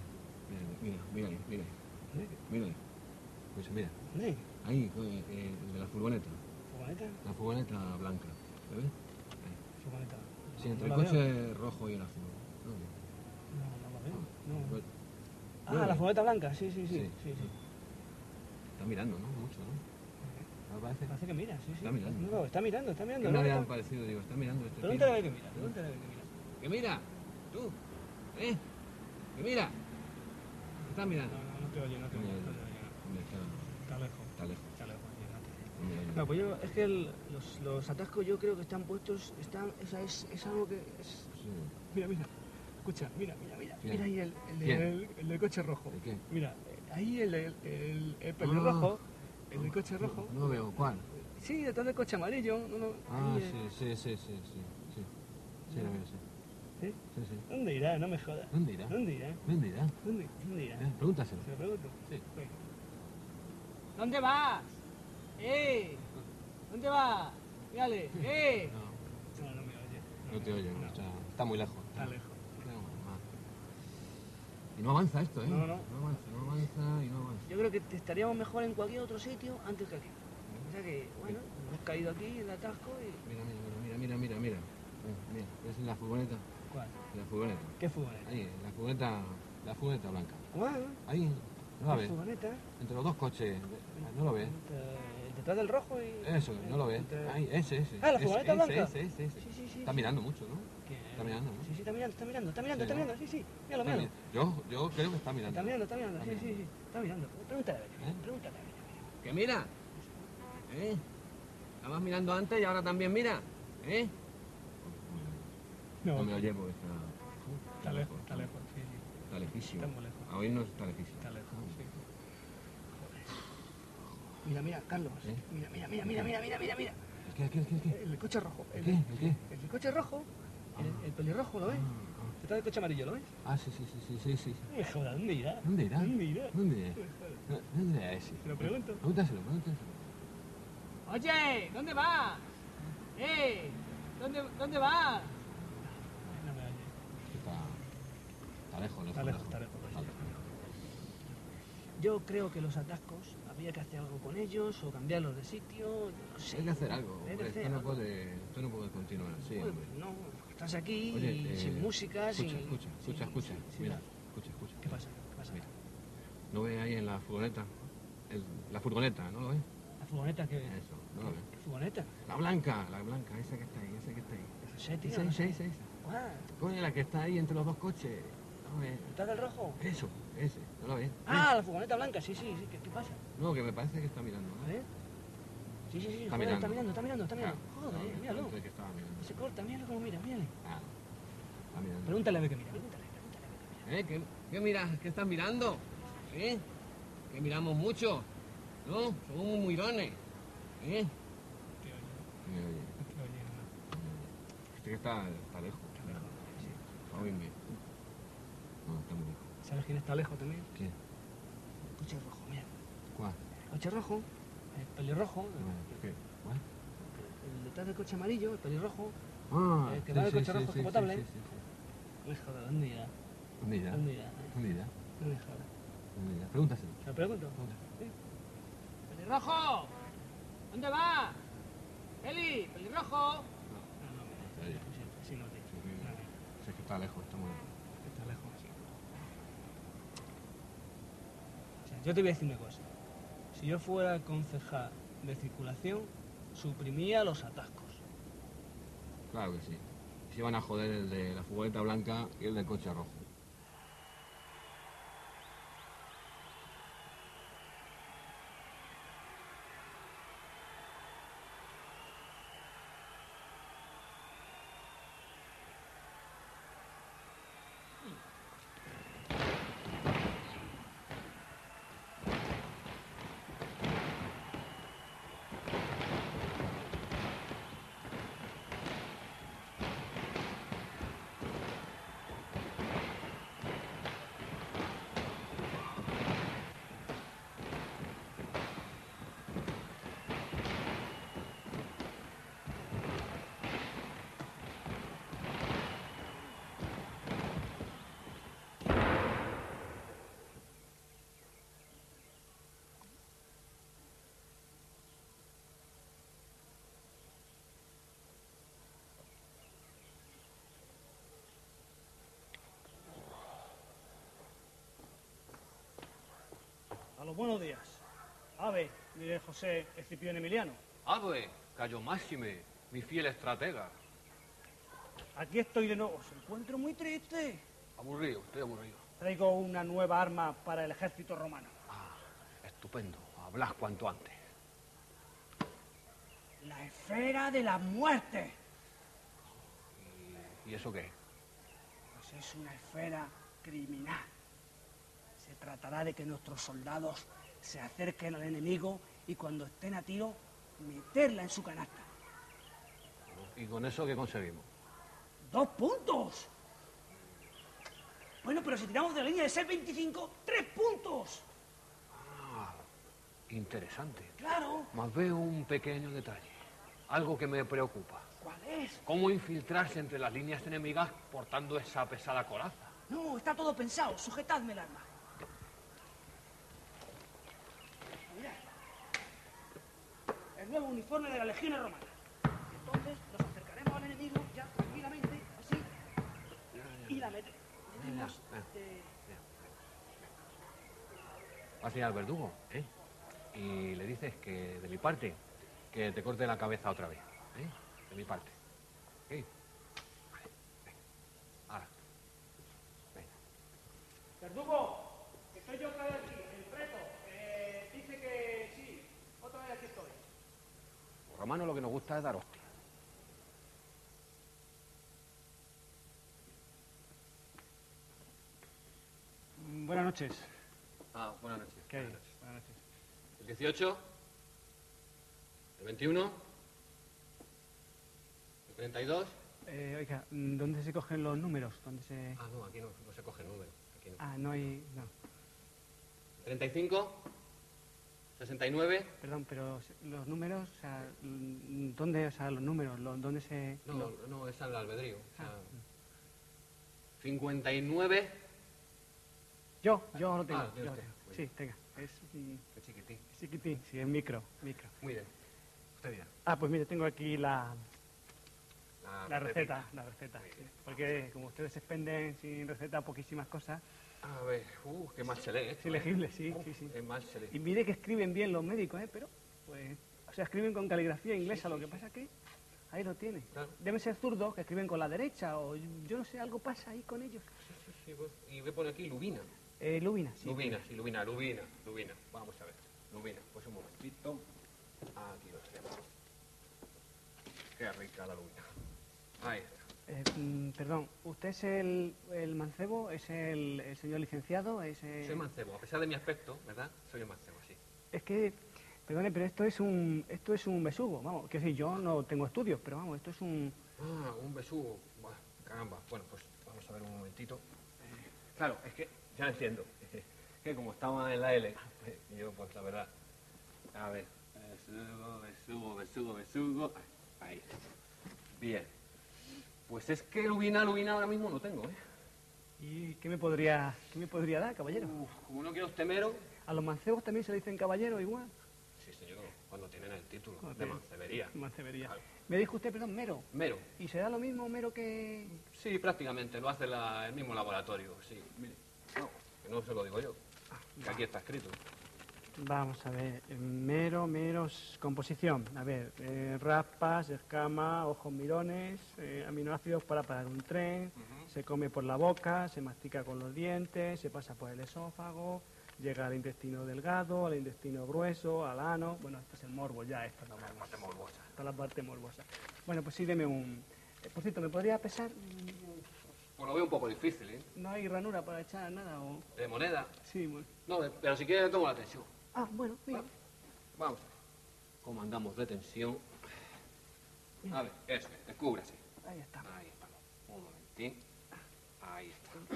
Mira. Pues mira, ¿Dónde? ahí, el de la furgoneta. ¿Furgoneta? La furgoneta blanca. ¿Lo ves? Ahí. ¿Furgoneta? Sí, entre No el la veo. coche rojo y el azul. ¿No? No la veo. No. Pues, Ah, la furgoneta blanca, sí. Sí. Está mirando, ¿no? Mucho, ¿no? ¿No parece? Parece que mira, sí. Está mirando. No, está mirando. Que ¿no? me habían parecido, digo, está mirando este Pregúntale a tío. ver que mira, pregúntale a ver que mira. ¡Que mira! ¡Tú! ¿Eh? ¡Que mira! Está mirando. No te oye, no te oye. Hombre, Está lejos. está lejos. Está lejos, oye, no te oye. Hombre, No, pues yo, es que los atascos yo creo que están puestos, es algo que es... Sí. Mira, escucha, mira. ¿Quién? Mira ahí ¿Quién? el del coche rojo. ¿El qué? Mira, ahí el pelirrojo, el del coche rojo. No veo, ¿cuál? Sí, detrás del coche amarillo. Ah, ahí, sí. Sí, lo veo, sí. ¿Sí? Sí. ¿Dónde irá? No me jodas. ¿Dónde irá? ¿Dónde irá? ¿Dónde irá? ¿Dónde irá? Pregúntaselo. Se lo pregunto. Sí. Venga. ¿Dónde vas? ¿Dónde vas? Mírale, No, No me oye. no te oye, No. está muy lejos. Está lejos. Y no avanza esto, ¿eh? No. No avanza y no avanza. Yo creo que estaríamos mejor en cualquier otro sitio antes que aquí. O sea que, bueno, hemos caído aquí en el atasco y... Mira. Mira, ¿ves la furgoneta? ¿Cuál? La furgoneta. ¿Qué furgoneta? Ahí, la furgoneta blanca. ¿Cuál? Ahí, ¿no la ¿Qué ves? furgoneta? Entre los dos coches, ¿no lo ves? Detrás del rojo y... Eso, ¿no lo ves? Ahí, ese. Ah, la furgoneta blanca. Ese. Sí. Está mirando mucho, ¿no? ¿Quién? Está mirando, ¿no? Sí, está mirando, Sí, ¿no? sí. Míralo. Yo creo que está mirando. Está mirando, sí. Está mirando. Pregúntale a ver. ¿Eh? ¿Que mira? ¿Eh? Estabas mirando antes y ahora también mira. ¿Eh? No me oye porque Está lejos, sí. Está lejísimo. Está muy lejos. A oírnos está lejísimo. Está lejos, sí. Mira, Carlos. ¿Eh? Mira. ¿Qué? El coche rojo. ¿El qué? El coche rojo. El pelirrojo, ¿lo ves? Detrás del coche amarillo, ¿lo ves? Ah, sí. Me joda, ¿dónde irá? ¿Dónde irá? ¿Dónde? ¿Dónde irá ese? ¿Se lo pregunto? Pregúntaselo. Oye, ¿dónde vas? ¿Dónde vas? No me oye. Está lejos. Está lejos. Yo creo que los atascos había que hacer algo con ellos o cambiarlos de sitio, yo no sé. Hay que hacer algo, Hay que hombre. hacer Esto algo. no puede continuar así, Joder, hombre. pues no, estás aquí Oye, y sin música, sin... Escucha. sin Mira, nada. escucha. ¿Qué pasa? Mira. ¿No ves ahí en la furgoneta? La furgoneta, ¿no lo ves? ¿La furgoneta qué? Eso, ¿no lo ves? ¿Qué furgoneta? La blanca, esa que está ahí. Esa, tío. Esa. ¿Cuál? Coño, la que está ahí entre los dos coches. ¿No ves? ¿Detrás del rojo? Eso, ese, ¿no lo ves? Ah, la furgoneta blanca, sí. ¿Qué pasa? No, que me parece que está mirando, ¿no? A ver. Sí, Está joder, mirando. está mirando. Claro. Joder, No, míralo. pensé que estaba mirando. Se corta, míralo como mira, mírale. Ah, está mirando. Pregúntale a ver qué mira, pregúntale. ¿Qué miras? ¿Qué estás mirando? Que miramos mucho, ¿no? Somos muy mirones. Te oye, Me oye. te oye. Este que está lejos. Está lejos. Sí. A oírme. No, está muy lejos. ¿Sabes quién está lejos también? ¿Qué? El coche rojo, mira. ¿Cuál? El coche rojo, el pelirrojo, ¿Qué? ¿Cuál? el detrás del coche amarillo, el pelirrojo. Ah, Que va el coche rojo descapotable. Sí. No me jodas, ¿dónde irá? ¿Dónde irá? ¿Dónde irá? ¿Dónde irá? No me jodas. ¿Dónde irá? Pregúntaselo. ¿Se lo pregunto? ¡Pelirrojo! ¿Dónde vas? ¡Eli! ¡Pelirrojo! Se oye. Sí, no, tío. Sí, es que está lejos, está muy lejos. Está lejos, sí. O sea, yo te voy a decir una cosa. Si yo fuera el concejal de circulación, suprimía los atascos. Claro que sí. Se iban a joder el de la furgoneta blanca y el del coche rojo. buenos días. Ave, mire José Escipión Emiliano. Ave, Cayo Máxime, mi fiel estratega. Aquí estoy de nuevo. Os encuentro muy triste. Aburrido, estoy aburrido. Traigo una nueva arma para el ejército romano. Ah, estupendo. Hablad cuanto antes. La esfera de la muerte. ¿Y eso qué? Pues es una esfera criminal. Se tratará de que nuestros soldados se acerquen al enemigo y cuando estén a tiro, meterla en su canasta. ¿Y con eso qué conseguimos? 2 puntos. Bueno, pero si tiramos de la línea de ser 25, 3 puntos. Ah, interesante. Claro. Mas veo un pequeño detalle. Algo que me preocupa. ¿Cuál es? ¿Cómo infiltrarse entre las líneas enemigas portando esa pesada coraza? No, está todo pensado. Sujetadme el arma. Mirad. El nuevo uniforme de las legiones romanas. Entonces nos acercaremos al enemigo ya tranquilamente, así, y la metemos. Vas a ir al verdugo, ¿eh? Y le dices que, de mi parte, que te corte la cabeza otra vez, ¿eh? De mi parte. ¿Sí? Vale, venga. Ahora. Venga. Verdugo, que estoy yo otra vez aquí, el preto. Dice que sí, otra vez aquí estoy. Los romanos lo que nos gusta es dar hostia. Buenas noches. Ah, buenas noches. ¿Qué hay? Buenas noches. Buenas noches. El 18, el 21, el 32. Oiga, ¿dónde se cogen los números? ¿Dónde se...? Ah, no, aquí no se coge el número. Aquí no. Ah, no hay... No. 35, 69. Perdón, pero los números, o sea, ¿dónde, o sea, los números, dónde se...? No, es al albedrío. O sea, Ah. 59. Yo lo tengo. Ah, tiene yo usted. lo tengo. Muy Sí, bien. tenga. Es Qué chiquitín. chiquitín, sí, es micro. Muy bien. Usted dirá. Ah, pues mire, tengo aquí la recetita. receta, la receta. Muy bien. Porque como ustedes se expenden sin receta poquísimas cosas, A ver, qué mal se lee esto. es ilegible, sí, Uf, sí, sí. Qué mal se lee. Y mire que escriben bien los médicos, pero, pues, o sea, escriben con caligrafía inglesa, lo que pasa que ahí lo tiene. Claro. Deben ser zurdos que escriben con la derecha, o yo no sé, algo pasa ahí con ellos. Sí, pues, y me pone aquí lubina. Lubina, sí. Lubina. Vamos a ver. Lubina. Pues un momentito. Aquí lo tenemos. Qué rica la lubina. Ahí está. Perdón, ¿usted es el mancebo? ¿Es el señor licenciado? Soy mancebo. A pesar de mi aspecto, ¿verdad? Soy el mancebo, sí. Es que, perdone, pero esto es un besugo, vamos. Quiero decir, yo no tengo estudios, pero vamos, esto es un... Ah, un besugo. Buah, caramba. Bueno, pues vamos a ver un momentito. Claro, es que ya entiendo. Que como estaba en la L, yo pues la verdad. A ver. Besugo. Ahí. Bien. Pues es que lubina ahora mismo no tengo, ¿eh? ¿Y qué me podría dar, caballero? Como no quiero usted mero. ¿A los mancebos también se le dicen caballero igual? Sí, señor, cuando tienen el título Cuando de tienen- mancebería. Mancebería. Claro. Me dijo usted, perdón, mero. Mero. ¿Y será lo mismo mero que...? Sí, prácticamente, lo hace el mismo laboratorio, sí. Mire, no, que no se lo digo yo, que aquí está escrito. Vamos a ver, meros, composición. A ver, raspas, escama, ojos mirones, aminoácidos para parar un tren, se come por la boca, se mastica con los dientes, se pasa por el esófago, llega al intestino delgado, al intestino grueso, al ano. Bueno, esto es el morbo ya, esto no La vamos. parte morbosa. Esta es la parte morbosa. Bueno, pues sí, deme un... por cierto, ¿me podría pesar? Pues lo veo un poco difícil, ¿eh? ¿No hay ranura para echar nada o...? De moneda. Sí, bueno. No, pero si quiere le tomo la tensión. Ah, bueno, mira. Vamos. ¿Cómo andamos de tensión? A ver, eso, descúbrase. Ahí está. Ahí estamos. Un momentín. Ahí está.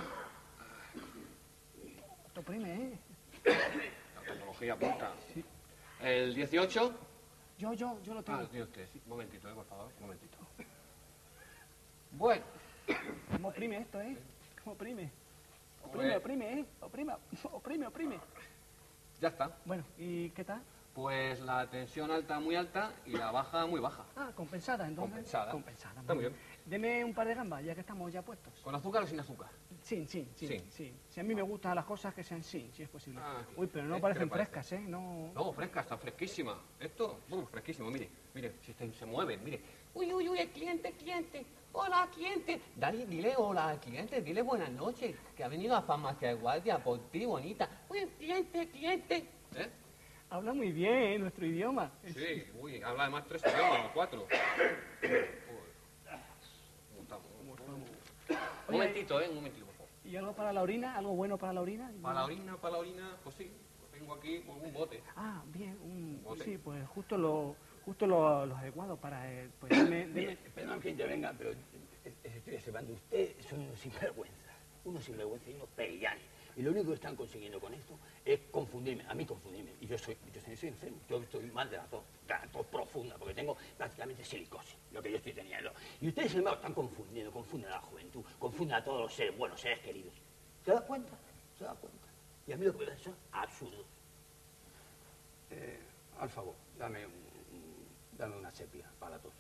Esto oprime, ¿eh? La tecnología apunta. El 18. Yo lo tengo. Ah, tiene usted, sí. Un momentito, por favor. Un momentito. Bueno. ¿Cómo oprime esto, eh? ¿Cómo oprime? Pues- Oprime, ¿eh? Oprime. Ya está. Bueno, ¿y qué tal? Pues la tensión alta muy alta y la baja muy baja. Ah, compensada, entonces. Compensada. Compensada. Está muy bien. Deme un par de gambas, ya que estamos ya puestos. ¿Con azúcar o sin azúcar? Sí. Si a mí me gustan las cosas que sean sí, si es posible. Ah, Uy, pero no ¿qué parecen le parece? frescas, ¿eh? No... No, fresca, está fresquísima. Esto, fresquísimo, mire, si se mueven, mire. Uy, el cliente. Hola, cliente. Dile hola al cliente, dile buenas noches, que ha venido a Farmacia de Guardia por ti, bonita. Uy, cliente. ¿Eh? Habla muy bien nuestro idioma. Sí, habla además 3 idiomas, no 4. Un momentito, por favor. ¿Y algo para la orina? ¿Algo bueno para la orina? Para la orina, pues sí. Tengo aquí un bote. Ah, bien, bote. sí, pues justo lo adecuado para él. Pues deme... Perdón que intervenga, pero estoy observando. Ustedes son unos sinvergüenzas y unos pellanes. Y lo único que están consiguiendo con esto es confundirme, a mí confundirme. Y yo soy enfermo, yo estoy mal de la tos profunda, porque tengo prácticamente silicosis, lo que yo estoy teniendo. Y ustedes, sin embargo, están confundiendo, confunden a la juventud, confunden a todos los seres buenos, seres queridos. ¿Se da cuenta? Y a mí lo que me da son absurdos. Al favor, dame una sepia para la tos.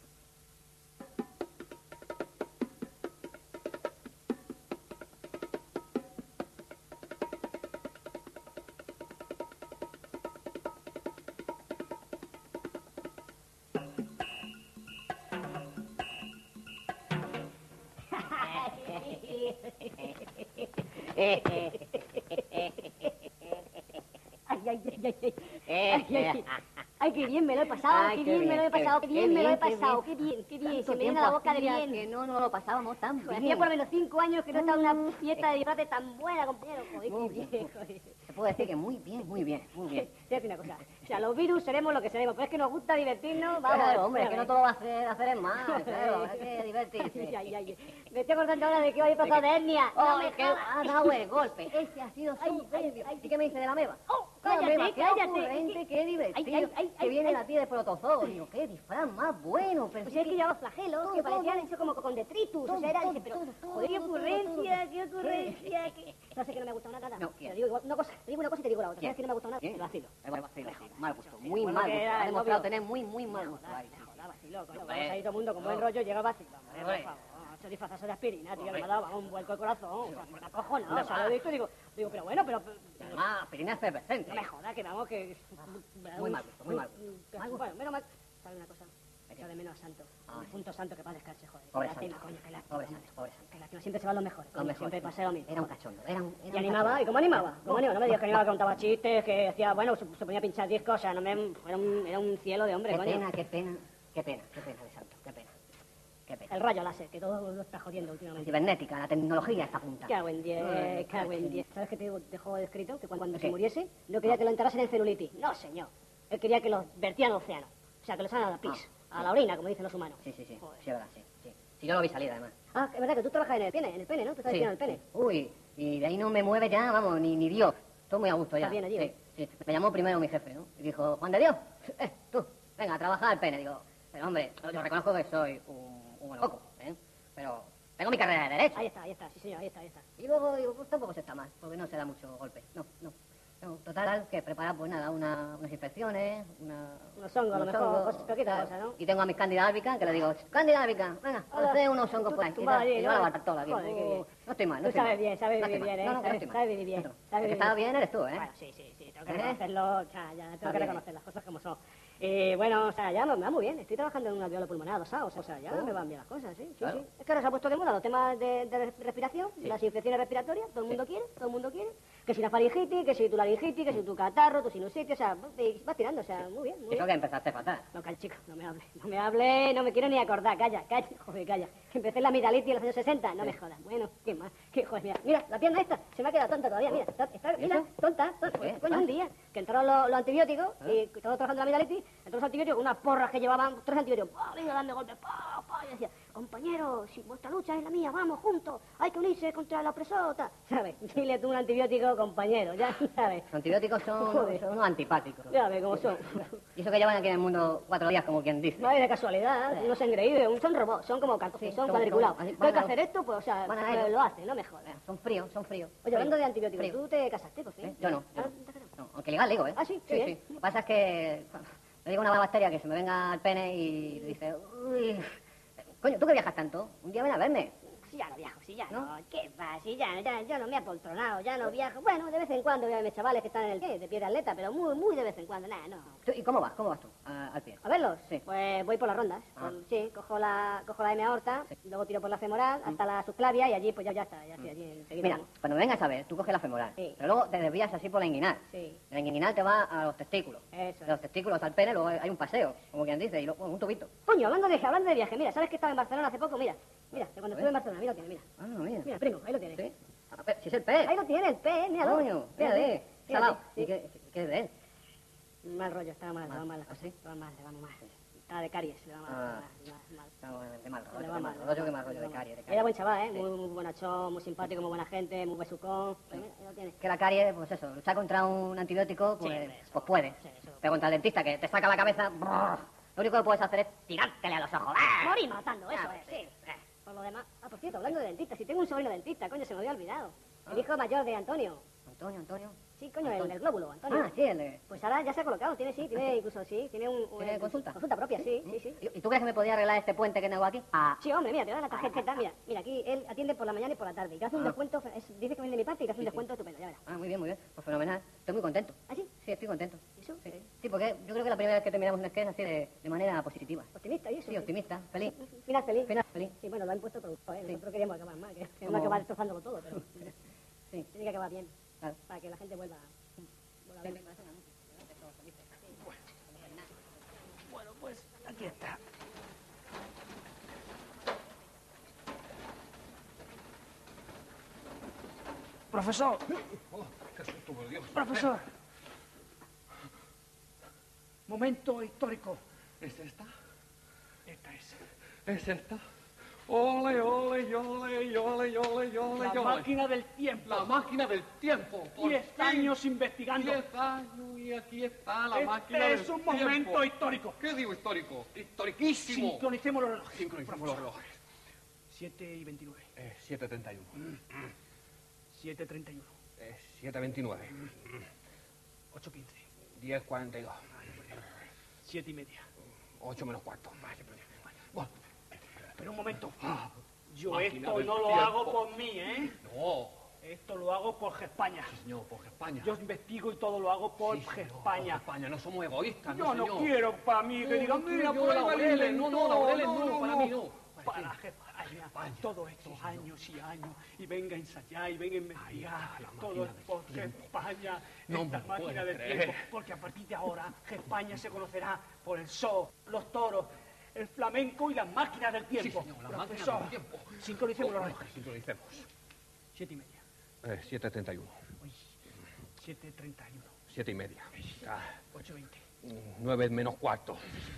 Ay, qué bien me lo he pasado, qué bien me lo he pasado, qué bien me lo he pasado, qué bien. Se me llena la boca de bien. Que no lo pasábamos tan bien. Hacía por lo menos 5 años que no estaba una fiesta de disfraces tan buena, compañero. Joder, qué bien, joder. Te puedo decir que muy bien. Te voy a decir una cosa. O sea, los virus seremos lo que seremos, pero es que nos gusta divertirnos. Vamos, Claro, hombre, es que no todo va a hacer es mal, claro, hay que divertirse. Ay. Me estoy acordando ahora de que hoy he pasado de hernia. No me que jodas. ha dado el golpe. Ese ha sido su premio. ¿Y qué me dice de la meba? Cállate. Qué ocurrente, qué divertido. Que viene la tía de protozoo. Digo, qué disfraz más bueno. Pero Pues es que llevaba flagelos que parecían hechos como con detritus. O sea, era, dice, pero joder, qué ocurrencia. No sé que no me ha gustado nada. No, Te digo una cosa y te digo la otra. ¿Sabes que no me ha gustado nada? El vacilo. Mal gusto, muy Bueno, mal que gusto. era Ha el demostrado novio. tener muy mal gusto. Joder, vacilo, coño. Vamos ahí todo el mundo con buen rollo, llega vacilo. Hombre, por favor. Esto disfrazarse de aspirina, tío, que me ha dado un vuelco el corazón. O sea, me acojonado. O sea, lo he visto y digo, pero bueno, pero... Además, aspirina efervescente. No me jodas, que vamos, que... Muy mal gusto. Bueno, menos mal. ¿Sabes una cosa? Echo de menos a Santo. Un punto santo que para descansar, joder. Pobre Qué lástima, Santo. coño, qué lástima. Pobre Santo. Qué lástima, siempre se van los mejores. Coño, siempre pasé lo mismo. Era un cachondo. Y animaba, ¿y cómo animaba? No me digas que animaba, que contaba chistes, que hacía, bueno, se ponía a pinchar discos, o sea, era un cielo de hombre, Qué coño. pena de Santo, qué pena. El rayo láser, que todo lo está jodiendo La últimamente. cibernética, la tecnología está punta. Cago en 10, cago en 10. ¿Sabes qué te dejó escrito? Que cuando se ¿Qué? muriese, no quería que lo enterrasen en celulitis. No, señor. Él quería que lo vertían al océano. O sea, que lo echaran a la pis, a la orina, como dicen los humanos. Sí, Joder. es verdad, sí. Sí, yo lo vi salir además. Ah, es verdad que tú trabajas en el pene, ¿no? Tú estás Sí, en el pene. sí. Uy, y de ahí no me mueve ya, vamos, ni Dios. Estoy muy a gusto ya. Está bien allí, ¿eh? Sí. Me llamó primero mi jefe, ¿no? Y dijo, Juan de Dios, tú, venga, a trabajar al pene. Digo, pero hombre, yo reconozco que soy un loco, ¿eh? Pero tengo mi carrera de Derecho. Ahí está, sí señor, ahí está. Y luego digo, pues tampoco se está mal, porque no se da mucho golpe. No. Total, que preparar, pues nada, unas infecciones, Unos hongos, a lo mejor, poquita cosa, ¿no? Y tengo a mis Cándida albicans que le digo, Cándida albicans, venga, Hola. hacer unos hongos Tú- por ahí. tú Y vas tal, allí, y yo ¿no? la bartola aquí. Joder, qué bien. No estoy mal, Tú estoy sabes mal. bien, sabes No vivir estoy bien, mal. ¿eh? No estoy mal. Sabes vivir bien. No. Sabes El que vivir está bien eres tú, ¿eh? Bueno, sí, tengo que ¿Eh? reconocerlo, o sea, ya tengo Está que bien. reconocer las cosas como son. Bueno, o sea, ya me va muy bien, estoy trabajando en un alveolo pulmonar adosado, o sea, ya me van bien las cosas, sí. Claro. Es que ahora se ha puesto de moda los temas de respiración, las infecciones respiratorias, todo el mundo quiere, que si la faringitis, que si tu laringitis, que si tu catarro, tu sinusitis, o sea, vas tirando, o sea, muy bien. Eso que empezaste fatal. No, calla, chica, no me hable, no me quiero ni acordar, calla, joder, calla. Que empecé en la amigdalitis en los años 60, no me jodas. Bueno, ¿qué más? ¿Qué, joder, mira, la pierna esta, se me ha quedado tonta todavía, mira, mira, tonta, ¿Qué? coño, un día, que entraron los antibióticos, y estaba trabajando en la amigdalitis, entraron los antibióticos, unas porras que llevaban 3 antibióticos, venga, dame golpes, y decía, compañero, si vuestra lucha es la mía, vamos juntos, hay que unirse contra la opresota, ¿sabes? Dile tú un antibiótico, compañero, ya sabes. Los antibióticos Joder. son unos antipáticos. Ya ves cómo son. Y eso que llevan aquí en el mundo 4 días, como quien dice. No es de casualidad, unos engreídos, son robots, son como cartones, Sí, son son- cuadriculados. son- ¿Qué hay que hacer esto? Pues, o sea, Van a pues ello. lo hacen, no me jodas. Son fríos. Oye, hablando de antibióticos, Frío. ¿tú te casaste, por fin? Yo no. Ah, No, aunque legal digo, ¿eh? Ah, sí, sí. bien. Lo que pasa es que me digo una bacteria que se me venga al pene y dice, uy, Coño, ¿tú que viajas tanto? Un día ven a verme. Si ya no viajo, si ya ¿No? no. ¿Qué va? Si ya no me he apoltronado, ya no viajo. Bueno, de vez en cuando veo a mis chavales que están en el de pie de atleta, pero muy de vez en cuando, nada, no. ¿Y cómo vas? ¿Cómo vas tú? Al pie. ¿A verlos? Sí. Pues voy por las rondas. Ah. Sí, cojo la M aorta, luego tiro por la femoral hasta la subclavia y allí pues ya está, ya estoy allí enseguida. Mira, cuando me vengas a ver, tú coges la femoral, Sí. pero luego te desvías así por la inguinal. Sí. La inguinal te va a los testículos. Eso. De los testículos al pene, luego hay un paseo, como quien dice, y luego un tubito. Coño, hablando de viaje, mira, ¿sabes que estaba en Barcelona hace poco? Mira, de cuando estuve en Barcelona, mira lo tiene, mira. Ah, mira. Mira, primo, ahí lo tiene. ¿Sí? Si es el pez. Ahí lo tiene, el pez, míralo. Coño, Fíjate, mírale. fíjate, Salado. sí. ¿Y qué es de él? Mal rollo, estaba mal, le va mal las ¿Ah, cosas. sí? Le va mal. Estaba de caries, le va mal. Ah. mal. No, de mal Le rollo, va de mal, mal rollo, que mal rollo, de caries, de Era caries. buen chaval, ¿eh? Sí. Muy bonachón, muy simpático, muy buena gente, muy besucón. Pero mira, ahí lo tiene. Que la caries, pues eso, luchar contra un antibiótico, pues, hombre, eso. pues puede. Sí, eso. Pero contra el dentista que te saca la cabeza, brrr, lo único que puedes hacer es tirártele a los ojos. ¡Ah! Morir matando, eso Ah, es, sí. Por lo demás... Ah, por cierto, hablando de dentista, si tengo un sobrino dentista, coño, se me había olvidado. El hijo mayor de Antonio. Antonio. Sí, coño, el Antonio. del glóbulo, Antonio. Ah, sí, el de... Pues ahora ya se ha colocado, tiene incluso, tiene ¿Tiene consulta? Consulta propia, sí. ¿Y tú crees que me podía arreglar este puente que tengo aquí? Ah, Sí, hombre, mira, te da la tarjetita, mira, aquí él atiende por la mañana y por la tarde. Y te hace un descuento, dice que viene de mi parte y te hace un descuento estupendo, ya verás. muy bien. Pues fenomenal. Estoy muy contento. ¿Ah, sí? Sí, estoy contento. ¿Y eso? Sí, sí, porque yo creo que la primera vez que terminamos un sketch así de manera positiva. Optimista y eso. Sí, optimista, feliz. Final feliz. Final feliz. Sí, bueno, lo ha impuesto el productor, ¿eh? Sí. Nosotros queríamos acabar mal, que queremos Como- acabar destrozándolo todo, pero Sí, tiene que acabar bien, claro. para que la gente vuelva a ver. Bueno, pues aquí está. Profesor, Oh, qué susto, por Dios. profesor. Momento histórico. ¿Es esta? Esta es ¿Es esta? Ole, ole, ole, ole, ole, ole, la máquina del tiempo. La máquina del tiempo. por 10 fin. años investigando. 10 años y aquí está la Este máquina del es un tiempo. momento histórico. ¿Qué digo histórico? Historiquísimo. Sincronicemos los relojes. Sincronicemos los relojes. 7 y 29. 7:31. 7:31. 7:29. 8:15. 10:42. 7 y media. 8 menos cuarto. Bueno, Pero un momento. Yo Máquina esto del no lo tiempo. hago por mí, ¿eh? no. Esto lo hago por España. Sí, señor, por España. Yo investigo y todo lo hago por Sí, señor, España. por España. No somos egoístas, Yo no señor. quiero para mí que digan, mira, yo por ahí va el laureles, inventor. no, laureles no, para mí no. Para España, todos estos años y años, y venga a ensayar, y venga a investigar, la todo máquina es del por tiempo. España, No esta me máquina puedo del creer. tiempo, porque a partir de ahora España se conocerá por el zoo, los toros, el flamenco y las máquinas del tiempo. señor, las máquinas Profesor, del tiempo. sincronicemos los relojes. Sincronicemos. 7 y media. 7:31. Uy, 7:31. 7:30. 8:20. 9 menos cuarto.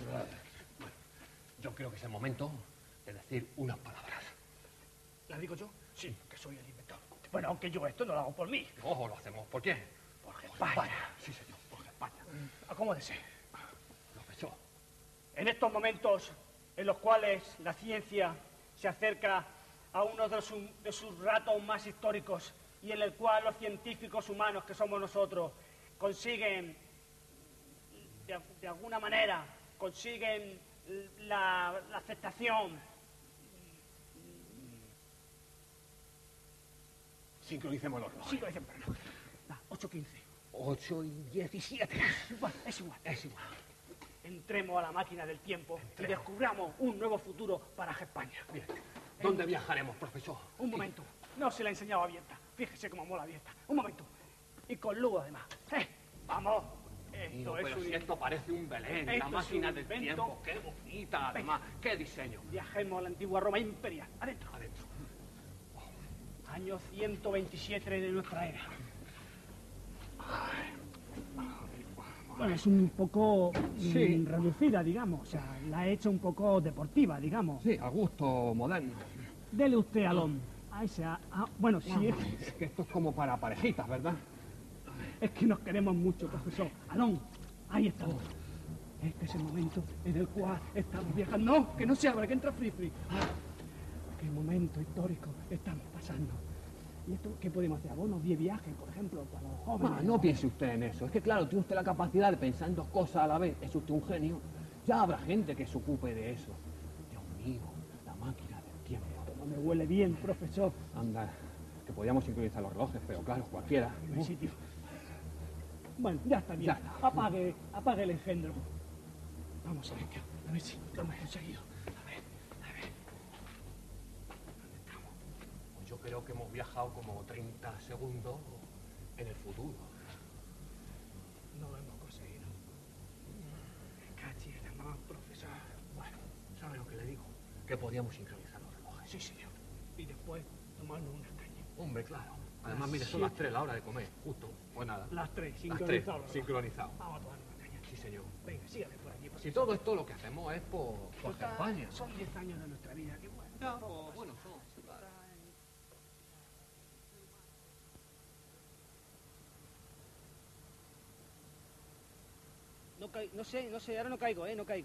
Yo creo que es el momento de decir unas palabras. ¿La digo yo? Sí, que soy el inventor. Bueno, aunque yo esto no lo hago por mí. No, lo hacemos. ¿Por qué? Por España. Sí, señor, por España. Acomódese. Profesor. En estos momentos en los cuales la ciencia se acerca a uno de sus ratos más históricos y en el cual los científicos humanos que somos nosotros consiguen, de alguna manera, consiguen la aceptación. Sincronicemos los relojes. Sí, por ejemplo, 8:15. 8:17. Bueno, es igual. Es igual. Entremos a la máquina del tiempo y descubramos un nuevo futuro para España. Bien. ¿Dónde viajaremos, profesor? Un momento. No se la he enseñado abierta. Fíjese cómo mola abierta. Un momento. Y con luz, además. Vamos. Esto No, es pero un... si esto parece un Belén, Esto la es máquina un del invento. tiempo. Qué bonita, además. Qué diseño. Viajemos a la antigua Roma imperial. Adentro. Adentro. Año 127 de nuestra era. Bueno, es un poco Sí. reducida, digamos. O sea, la he hecho un poco deportiva, digamos. Sí, a gusto moderno. Dele usted alón. A ese... bueno, sí, Es que esto es como para parejitas, ¿verdad? es que nos queremos mucho, profesor. Alón, ahí estamos. Este es el momento en el cual estamos viajando. No, que no se abra, que entra Free Free. Qué momento histórico estamos pasando. ¿Y esto qué podemos hacer? Abonos de viaje, por ejemplo, para los jóvenes. No piense usted en eso. Es que, claro, tiene usted la capacidad de pensar en dos cosas a la vez. Es usted un genio. Ya habrá gente que se ocupe de eso. Dios mío, la me huele bien, profesor. Anda, que podíamos sincronizar los relojes, pero claro, cualquiera. No hay sitio. Bueno, ya está bien. Ya está. Apague el engendro. Vamos a ver si lo hemos conseguido. Pues yo creo que hemos viajado como 30 segundos en el futuro. No lo hemos conseguido. Cachi, la mamá, profesor. Bueno, ¿sabe lo que le digo? Que podíamos sincronizar los relojes. Sí, señor. Y después tomarnos una caña. Hombre, claro. Además, mire, son las 3 la hora de comer, justo. Pues nada. Las 3, Las sincronizado. 3, sincronizado. Vamos a tomar una caña. Sí, señor. Venga, sígame por aquí. Si todo esto lo que hacemos es por Total, España. son 10 años de nuestra vida, qué bueno. Ya, pues, bueno, son. No sé, ahora no caigo.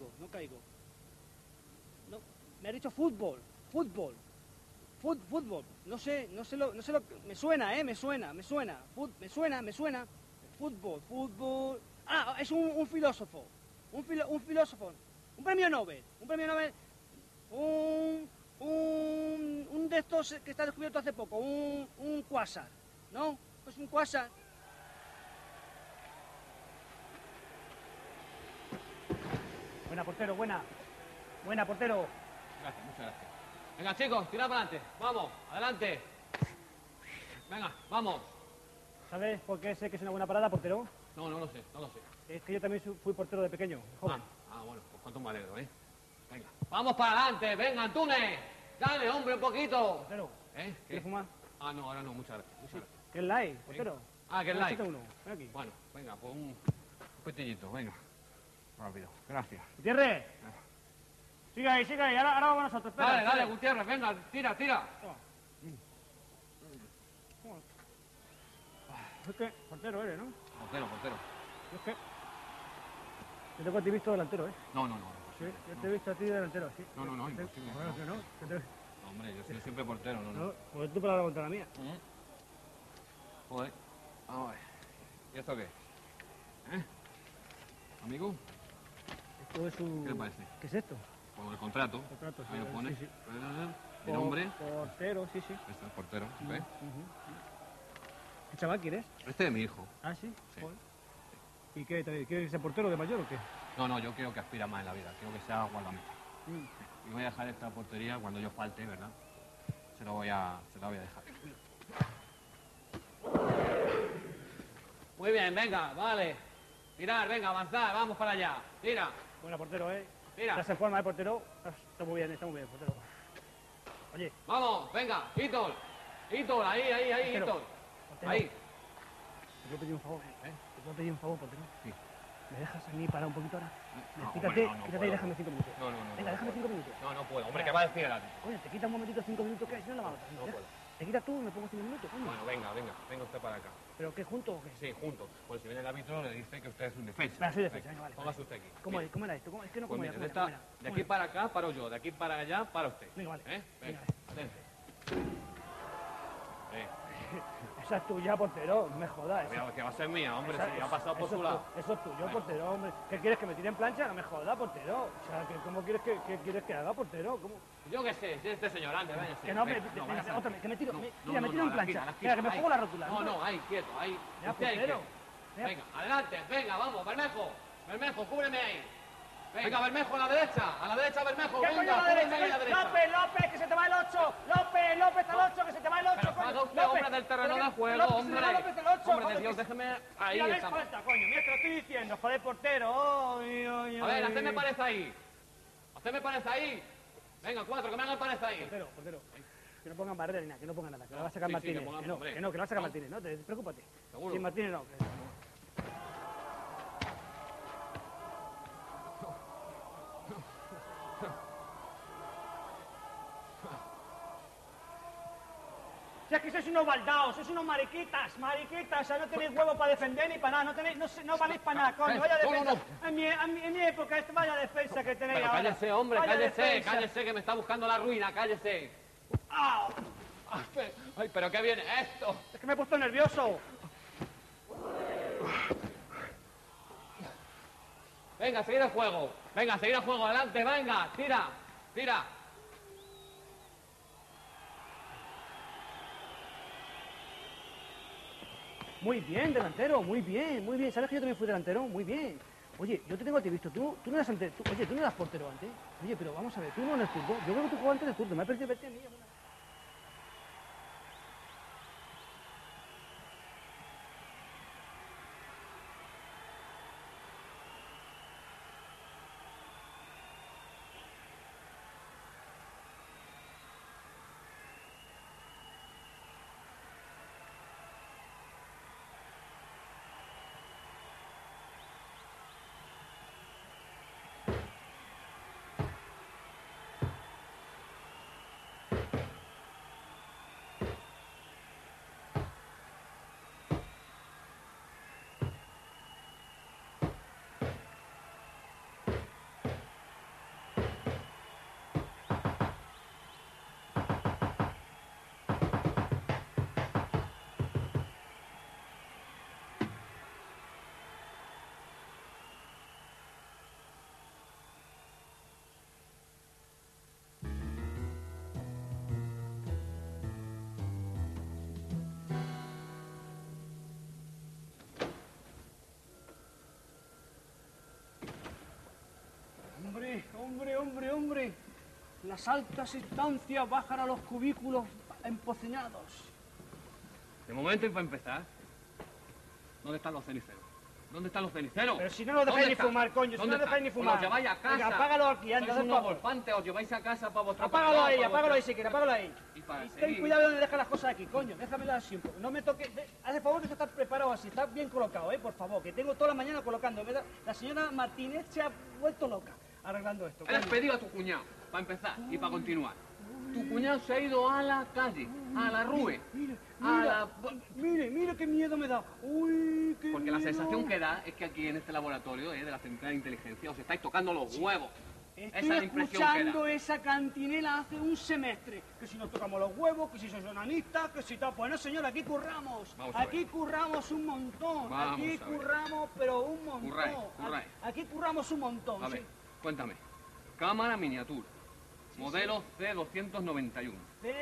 No, me ha dicho fútbol. No sé me suena. Me suena. Fútbol. Ah, es un filósofo. Un filósofo. Un premio Nobel. Un de estos que está descubierto hace poco. Un quasar. ¿No? Es un quasar. Buena, portero, buena. Buena, portero. Gracias, muchas gracias. Venga, chicos, tirad para adelante. Vamos, adelante. Venga, vamos. ¿Sabes por qué sé que es una buena parada, portero? No lo sé. Es que yo también fui portero de pequeño, joven. Bueno, pues cuánto me alegro, ¿eh? Venga. Vamos para adelante, venga, Antunes. Dale, hombre, un poquito. Portero, ¿Eh? ¿quieres fumar? Ah, no, ahora no, muchas gracias. ¿Qué es like, portero? Ah, que es like. Échate uno, ven aquí. Bueno, venga, pues un petillito, venga. Rápido, gracias. Gutiérrez. Sigue ahí, ahora vamos nosotros. Espera, Dale, Gutiérrez, venga, tira. Toma. Es que portero eres, ¿no? Portero. Es que... Yo tengo a ti visto delantero, ¿eh? No. Sí, yo te he visto a ti delantero, sí. No, imposible. Bueno, que no. Hombre, yo soy siempre portero, no. No, pues tú para la contra la mía. Joder. Vamos a ver. ¿Y esto qué? ¿Amigo? Esto es un... ¿Qué le parece? ¿Qué es esto? Con el contrato. Contrato, sí, Ahí lo pone. sí. El nombre. Portero, sí. Este es el portero. ¿Ves? ¿Qué chaval quieres? Este es mi hijo. Ah, sí. Sí. Joder. ¿Y qué? ¿Quieres ser portero de mayor o qué? No, yo quiero que aspira más en la vida. Quiero que sea guardameta. Y voy a dejar esta portería cuando yo falte, ¿verdad? Se la voy a dejar. Muy bien, venga, vale. Tirar, venga, avanzar, vamos para allá. Tira. Buena, portero, ¿eh? Mira. Estás en forma, portero. Está muy bien, portero. Oye, Vamos, venga, Hitol, ahí, Portero. Hitol. portero. Ahí. Te quiero pedir un favor. Te puedo pedir un favor, portero. Sí. ¿Me dejas a mí parar un poquito ahora? No, Quítate, hombre, no quítate y puedo. déjame 5 minutos. No. Venga, déjame 5 minutos. No puedo. Hombre, ¿qué va a decir el árbitro? Coño, te quita un momentito 5 minutos, ¿qué? Si no la vamos a hacer. No puedo. Te quitas tú y me pongo 5 minutos, coño. Bueno, venga usted para acá. ¿Pero qué, juntos o qué? Sí, juntos. Pues si viene el árbitro le dice que usted es un defensa. Venga, soy defensa, venga, vale. Póngase usted aquí. ¿Cómo era esto? Es que no Pues como mire, era, de aquí para acá paro yo, de aquí para allá para usted. Venga, vale. Venga, Venga, atente. Esa es tuya, portero, no me jodas. Que va a ser mía, hombre, Esa- si ya ha pasado por eso su es lado. Eso es tuyo, Venga. portero, hombre. ¿Qué quieres, que me tire en plancha? No me jodas, portero. O sea, ¿cómo quieres que quieres que haga, portero? ¿Cómo? Yo qué sé, si este señor, ande, váyase. Que no, Venga, venga, váyase. otra vez, que me tiro, No, mira, me tiro en a la plancha. esquina, a la Mira, que me esquina, pongo la ahí. rótula. No, ahí, quieto, ahí. Ya, Usted ahí, portero. quieto. Venga, adelante, venga, vamos, Bermejo, cúbreme ahí. Venga, Bermejo, a la derecha, Bermejo, ¿Qué venga, coño a la cúbreme ahí a derecha? la derecha. López, que se te va el 8. López al 8, que se te va el 8. Pero salga usted, hombre, del terreno de juego, hombre. López el 8. Hombre de Dios, déjeme ahí. Mira, ves estamos. falta, coño. Mira, te lo estoy diciendo. Joder, portero. A ver, hacedme parece ahí. Venga, 4, que me hagan parece ahí. Portero. Que no pongan barrera ni nada, que no pongan nada. Que lo va a sacar Sí, Martínez. que pongan, Que no, hombre. que lo va a sacar No. Martínez. No, preocúpate. ¿Seguro? Sin Martínez no. Si es que sois unos baldaos, sois unos mariquitas, o sea, no tenéis huevo para defender ni para nada, no valéis para nada, coño, vaya No, defensa. En mi época, vaya defensa que tenéis Pero ahora. cállese, hombre, Vaya cállese, defensa. que me está buscando la ruina, cállese. ¡Au! Ay, pero ¿qué viene esto? Es que me he puesto nervioso. Venga, seguir el juego. Venga, seguir el juego, adelante, venga, tira. Muy bien, delantero, muy bien, muy bien. ¿Sabes que yo también fui delantero? Muy bien. Oye, yo te tengo a ti visto, tú no eras oye, tú no eras portero antes. Oye, pero vamos a ver, tú no en el fútbol. Yo creo que tú jugabas antes del fútbol, me ha parecido verte a mí. Hombre. Las altas instancias bajan a los cubículos empocinados. De momento y para empezar, ¿dónde están los ceniceros? ¿Dónde están los ceniceros? Pero si no los dejáis ni fumar, coño, si no los dejáis ni fumar. Os lleváis a casa. Venga, apágalo aquí, anda, sois unos golfantes, os lleváis a casa para vuestro apágalo ahí si quieres, apágalo ahí. Y para ten cuidado de donde dejas las cosas aquí, coño, déjamelo así un poco. No me toques, haz el favor de estar preparado así, estás bien colocado, por favor, que tengo toda la mañana colocando. La señora Martínez se ha vuelto loca arreglando esto. He despedido a tu cuñado, para empezar y para continuar. Tu cuñado se ha ido a la calle, a la rue. Mire qué miedo me da. Uy, qué Porque miedo. la sensación que da es que aquí en este laboratorio de la Central de Inteligencia os estáis tocando los huevos. Esa es Estoy la impresión que escuchando da. esa cantinela hace un semestre. Que si nos tocamos los huevos, que si sois onanistas, que si tal. Bueno, señor, aquí curramos. Vamos a ver. Aquí curramos un montón. Vamos Aquí a ver. curramos, pero un montón. Curráis. Aquí curramos un montón. A ver, cuéntame. Cámara miniatura. Modelo C291.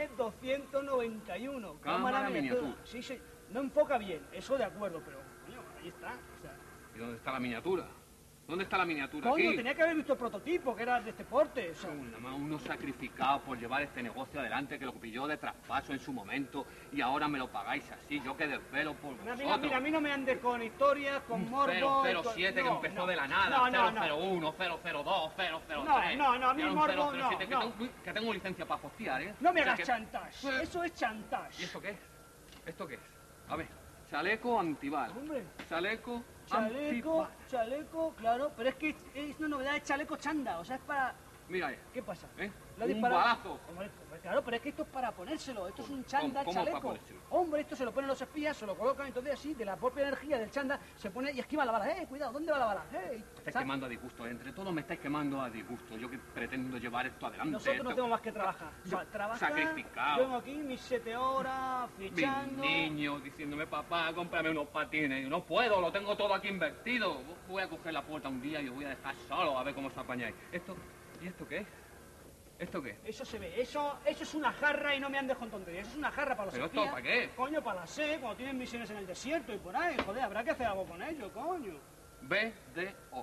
C291. Cámara miniatura. Sí. No enfoca bien, eso de acuerdo, pero coño, ahí está. O sea, ¿Y dónde está la miniatura? ¿Dónde está la miniatura? coño, Aquí. tenía que haber visto el prototipo, que era de este porte. O sea, Nada más uno sacrificado por llevar este negocio adelante, que lo pilló de traspaso en su momento y ahora me lo pagáis así. Yo que desvelo por vosotros. mira, a mí no me andes con historias, con morbo. 007 que no, empezó no. de la nada, No. 001, 002, 003. No, a mí y ahora un morbo, 007, no. que tengo licencia para postear, ¿eh? No me O sea hagas chantage, eso es chantage. ¿Y esto qué es? ¿Esto qué es? A ver, chaleco antibala. Hombre. Chaleco Chaleco, claro, pero es que es una novedad, es chaleco chanda, o sea, es para... Mira, ¿Qué pasa? ¿eh? ¿Lo ha Un disparado? balazo. Hombre, claro, pero es que esto es para ponérselo, esto es un chanda ¿Cómo chaleco. para ponérselo? Hombre, esto se lo ponen los espías, se lo colocan, entonces así, de la propia energía del chanda, se pone y esquiva la bala. Cuidado, ¿dónde va la bala? Me estáis quemando a disgusto, entre todos me estáis quemando a disgusto. Yo que pretendo llevar esto adelante. Nosotros no esto- tenemos más que trabajar. O sea, trabajar, sacrificado. yo vengo aquí mis 7 horas, Mis fichando... niños diciéndome, papá, cómprame unos patines. Y no puedo, lo tengo todo aquí invertido. Voy a coger la puerta un día y os voy a dejar solo a ver cómo os apañáis. ¿Y esto qué es? ¿Esto qué es? Eso se ve, eso es una jarra y no me andes con tonterías. Eso es una jarra para los ¿Pero esto espías. para qué? Coño, para la sed, cuando tienen misiones en el desierto y por ahí. Joder, habrá que hacer algo con ello, coño. BDO.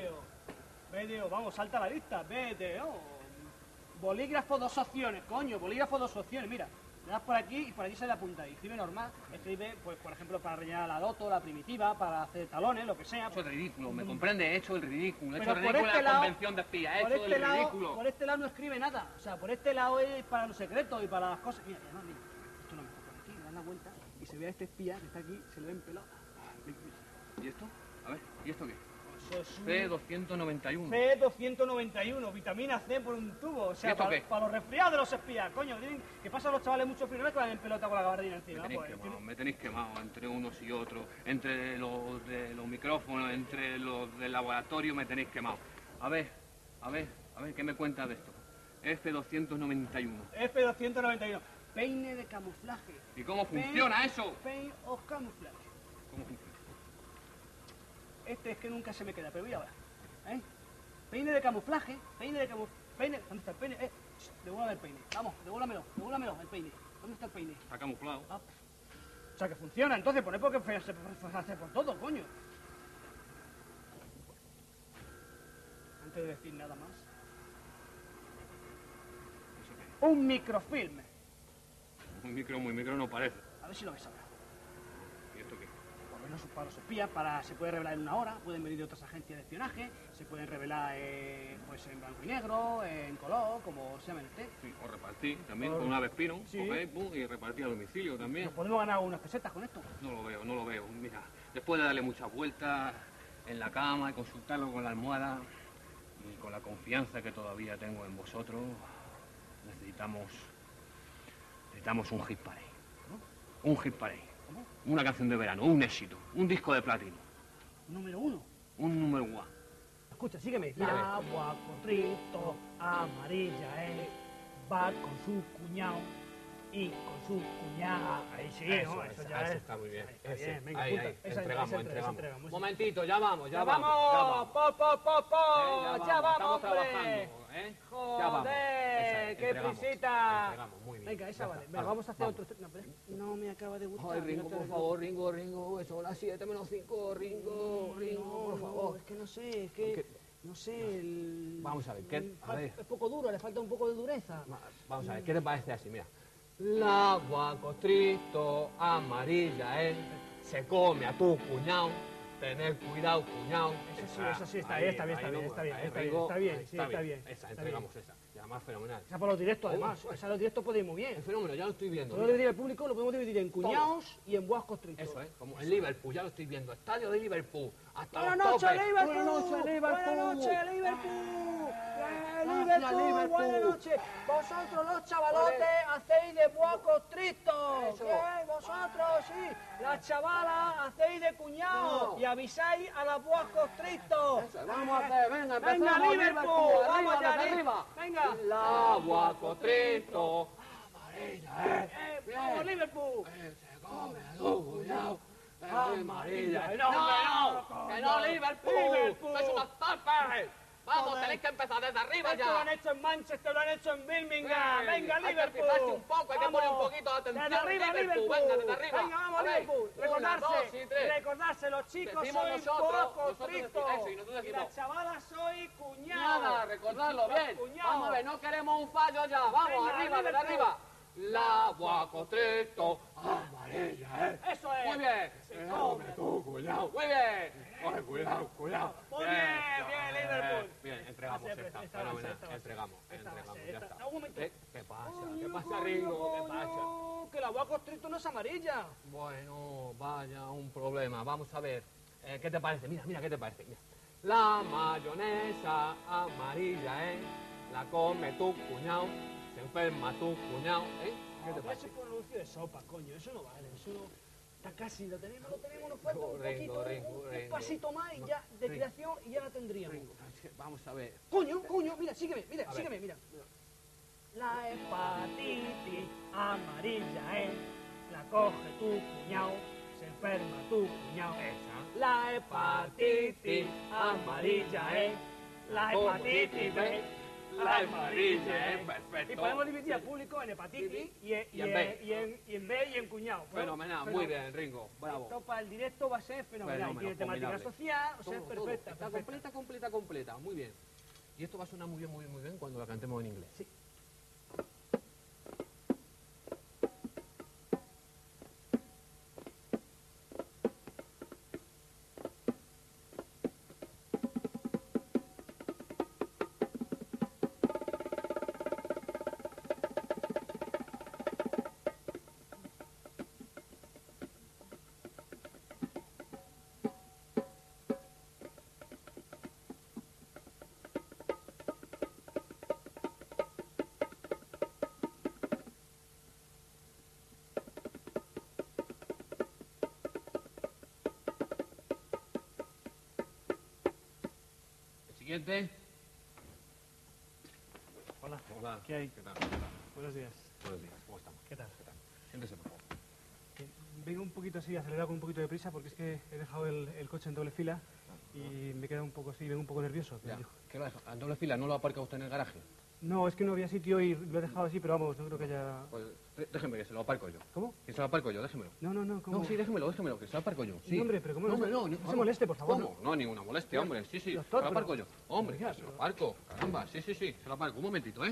BDO, vamos, salta a la lista. BDO. Bolígrafo 2 opciones, coño, bolígrafo 2 opciones. Mira, le das por aquí y por aquí sale la punta. Y escribe normal, escribe, pues, por ejemplo, para rellenar la loto, la primitiva, para hacer talones, lo que sea. He hecho el ridículo, ¿me comprende? He hecho el ridículo. He Pero hecho el por ridículo este en la lado- convención de espías. He Por hecho este, el lado, ridículo. por este lado no escribe nada. O sea, por este lado es para los secretos y para las cosas. Mira, además, mira, esto no me por aquí, le dan la vuelta y se ve a este espía que está aquí, se le ve en pelota. ¿Y esto? A ver, ¿y esto qué? Eso es un C291. C291, vitamina C por un tubo. O ¿Y sea, esto para, qué? los resfriados de los espías, coño. ¿Qué pasa a los chavales mucho frío? ¿No ves que van en pelota con la gabardina encima? Me tenéis quemado entre unos y otros, entre los de los micrófonos, entre los del laboratorio, me tenéis quemado. A ver, ¿qué me cuentas de esto? F291. F291, peine de camuflaje. ¿Y cómo funciona eso? Paint of camouflage. ¿Cómo funciona? Este es que nunca se me queda, pero voy ahora. Peine de camuflaje, peine... ¿Dónde está el peine? Devuélvame el peine. Vamos, devuélvamelo, el peine. ¿Dónde está el peine? Está camuflado. Ah, O sea, que funciona. Entonces, pues no hay por qué hacer por todo, coño. Antes de decir nada más. Un microfilm. Muy micro no parece. A ver si lo ves ahora. ¿Y esto qué? Por lo menos para los espías, se puede revelar en una hora, pueden venir de otras agencias de espionaje, se pueden revelar pues en blanco y negro, en color, como se llame usted. Sí, o repartir también con una Vespino, Sí. cogéis, pum, y repartir a domicilio también. ¿Nos podemos ganar unas pesetas con esto? No lo veo. Mira, después de darle muchas vueltas en la cama y consultarlo con la almohada y con la confianza que todavía tengo en vosotros, necesitamos un hit parade. ¿No? Un hit parade. ¿Cómo? Una canción de verano, un éxito, un disco de platino, Número 1. un número one. Escucha, sígueme. La agua cotrito amarilla, va con su cuñado y con su cuñada. Ahí sí, ¿no? Eso ya es. está muy bien. Está bien, venga, ahí, apunta. Esa entregamos. Momentito, ya vamos, ya ¡Vamos! vamos. ¡Ya vamos, estamos hombre! trabajando, ¿eh? Ya vamos. ¡Joder! ¡Qué entregamos, prisita! entregamos, muy bien. Venga, esa Ya vale. está, Venga, vamos a hacer vamos. otro. No, pero no me acaba de gustar. Ay, Ringo, no te por digo. favor, Ringo, son las 7 menos 5, Ringo, por favor. Es que no sé, es que. No sé, Vamos a ver, Es poco duro, le falta un poco de dureza. Vamos a ver, ¿qué te parece así? Mira. La agua costrito amarilla, se come a tu cuñado. Tener cuidado, cuñado. Eso sí, está bien. Esa, Entregamos esa. Y además fenomenal. Esa por los directos, además. Esa los directos puede ir muy bien. El fenómeno, ya lo estoy viendo. Podemos dividir el público, lo podemos dividir en cuñados y en buas costritos. Eso, como en Liverpool, ya lo estoy viendo. Estadio de Liverpool. Hasta Buenas los noches, topes. Liverpool. Buenas noches, Liverpool. Buenas noches, Liverpool. Liverpool. Buenas noches. Vosotros los chavalotes hacéis de buas costritos. Eso. Bien, vosotros, sí. Las chavalas hacéis de cuñado. No. Y avisáis a las buas costritos. Vamos a hacer, venga, Venga, empezamos, Liverpool. Vamos arriba, allá, desde arriba. Venga. La agua costrito. Vamos, Liverpool. Se come a tu cuñado. Amarilla. No, Que no, Liverpool. Liverpool. ¡Sois unos torpes! Vamos, Joder. tenéis que empezar desde arriba Esto lo ya. han hecho en Manchester, lo han hecho en Birmingham. Sí, Venga, hay que Liverpool. fijarse un poco, hay que poner un Vamos. poquito de atención. Desde arriba, Liverpool. Venga, desde arriba. Venga, vamos, A ver, Liverpool. 1, 2 y 3. Recordarse, los chicos Decimos sois nosotros, pocos nosotros tristos. eso, y nosotros Y decimos. las chavalas sois cuñados. Nada, recordarlo bien. Cuñado. Vamos a ver, no queremos un fallo ya. Vamos, Venga, arriba, desde Liverpool. arriba. La agua costrito. Amarilla, Eso es. Muy bien. Se come. Tu cuñado. Muy bien. Ay, cuidado. Muy bien, Liverpool. Bien, entregamos Esta va a esta. ser, Fenomenal. esta va a ser. Entregamos, Esta va a ser, ya esta. está. Un momento. ¿Qué pasa, Ringo? ¿Qué pasa? Coño, que la agua costrito no es amarilla. Bueno, vaya, un problema. Vamos a ver. ¿Qué te parece? Mira, ¿qué te parece? Mira. La mayonesa amarilla, la come tu cuñado. Se enferma tu cuñado, ¿Qué te Eso parece? es por anuncio de sopa, coño. Eso no vale. Eso no. Está casi, lo tenemos. Nos falta un Ringo, poquito, un Ringo. pasito más y ya, de creación y ya la tendríamos. Vamos a ver. Coño, mira, sígueme. La hepatitis amarilla, la coge tu cuñado, se enferma tu cuñado. La hepatitis amarilla, la hepatitis B. La amarilla, perfecto. Y podemos dividir al público en hepatitis y en B y en cuñado. Fenomenal, muy bien, Ringo. Bravo. Esto para el directo va a ser fenomenal. Fenómeno, Tiene temática formidable. social, o sea, es Todo. perfecta. Está completa. Muy bien. Y esto va a sonar muy bien cuando la cantemos en inglés. Sí. Siguiente. Hola. ¿Qué hay? ¿Qué tal? Buenos días. Buenos días, ¿cómo estamos? ¿Qué tal? Siéntese, por favor. Vengo un poquito así, acelerado con un poquito de prisa porque es que he dejado el coche en doble fila y me queda un poco así, vengo un poco nervioso. Ya. ¿Qué lo ha dejado? ¿En doble fila? ¿No lo ha aparcado usted en el garaje? No, es que no había sitio y lo he dejado así, pero vamos, no creo que haya... Pues déjeme que se lo aparco yo. ¿Cómo? Que se lo aparco yo, déjemelo. No, ¿cómo? No, sí, déjemelo, que se lo aparco yo. Sí. No, hombre, pero ¿cómo no? no se- Hombre, no se vamos. moleste, por favor, ¿Cómo? No, ninguna molestia, hombre. Sí, sí, Doctor, se lo aparco pero- yo. Hombre, Ya, se lo pero- aparco. Caramba, sí, se lo aparco. Un momentito, ¿eh?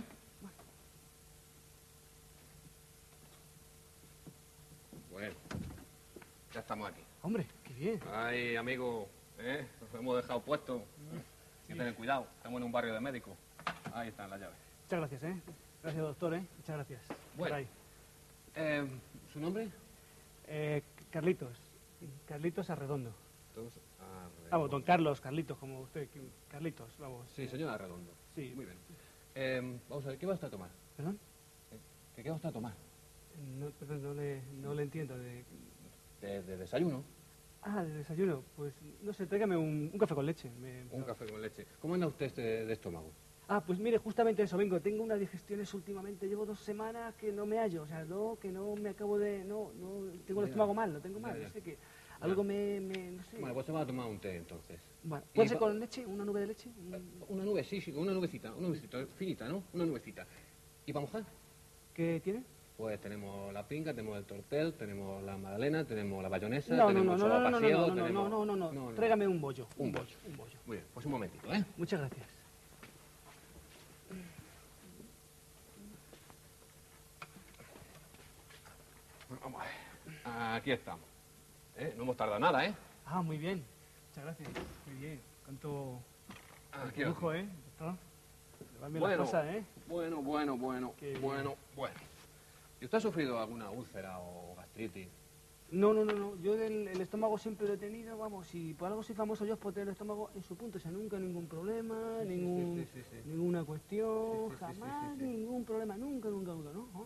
Bueno, ya estamos aquí. Hombre, qué bien. Ay, amigo, nos hemos dejado puestos. Hay que tener cuidado, estamos en un barrio de médicos. Ahí están las llaves. Muchas gracias, ¿eh? Gracias, doctor, ¿eh? Muchas gracias. Bueno. Por ahí. ¿Su nombre? Carlitos. Carlitos Arredondo. Entonces, Vamos, don Carlos, Carlitos, como usted. Carlitos, vamos. Sí, señor Arredondo. Sí. Muy bien. Vamos a ver, ¿qué va usted a tomar? ¿Perdón? ¿Qué va usted a tomar? No, perdón, no le entiendo. De desayuno. De desayuno. Pues, no sé, tráigame un café con leche. Un café con leche. ¿Cómo anda usted de estómago? Pues mire, justamente eso vengo. Tengo unas digestiones últimamente. Llevo 2 semanas que no me hallo. O sea, que no me acabo de... No, tengo el Ya. estómago mal, lo tengo mal. Ya. No sé qué. Algo no sé. Bueno, pues se va a tomar un té entonces. Bueno, ¿puede Y ser va- con leche? ¿Una nube de leche? Una nube, sí, una nubecita finita, ¿no? Una nubecita. ¿Y para mojar? ¿Qué tiene? Pues tenemos la pinga, tenemos el tortel, tenemos la magdalena, tenemos la bayonesa, No, tenemos sopapasiego, no. tenemos... Tráigame un bollo. Un bollo. Muy bien, pues un momentito, ¿eh? Muchas gracias. Vamos a ver. Aquí estamos. No hemos tardado nada, ¿eh? Muy bien. Muchas gracias. Muy bien. Cuánto Aquí lujo, ¿eh? Doctor. Le van bien Bueno, las cosas, ¿eh? bueno. Qué bien. Bueno. ¿Y usted ha sufrido alguna úlcera o gastritis? No. Yo el estómago siempre lo he tenido, vamos, y por algo soy famoso yo es por tener el estómago en su punto. O sea, nunca ningún problema, sí. ninguna cuestión, Sí. jamás ningún problema, nunca, ¿no?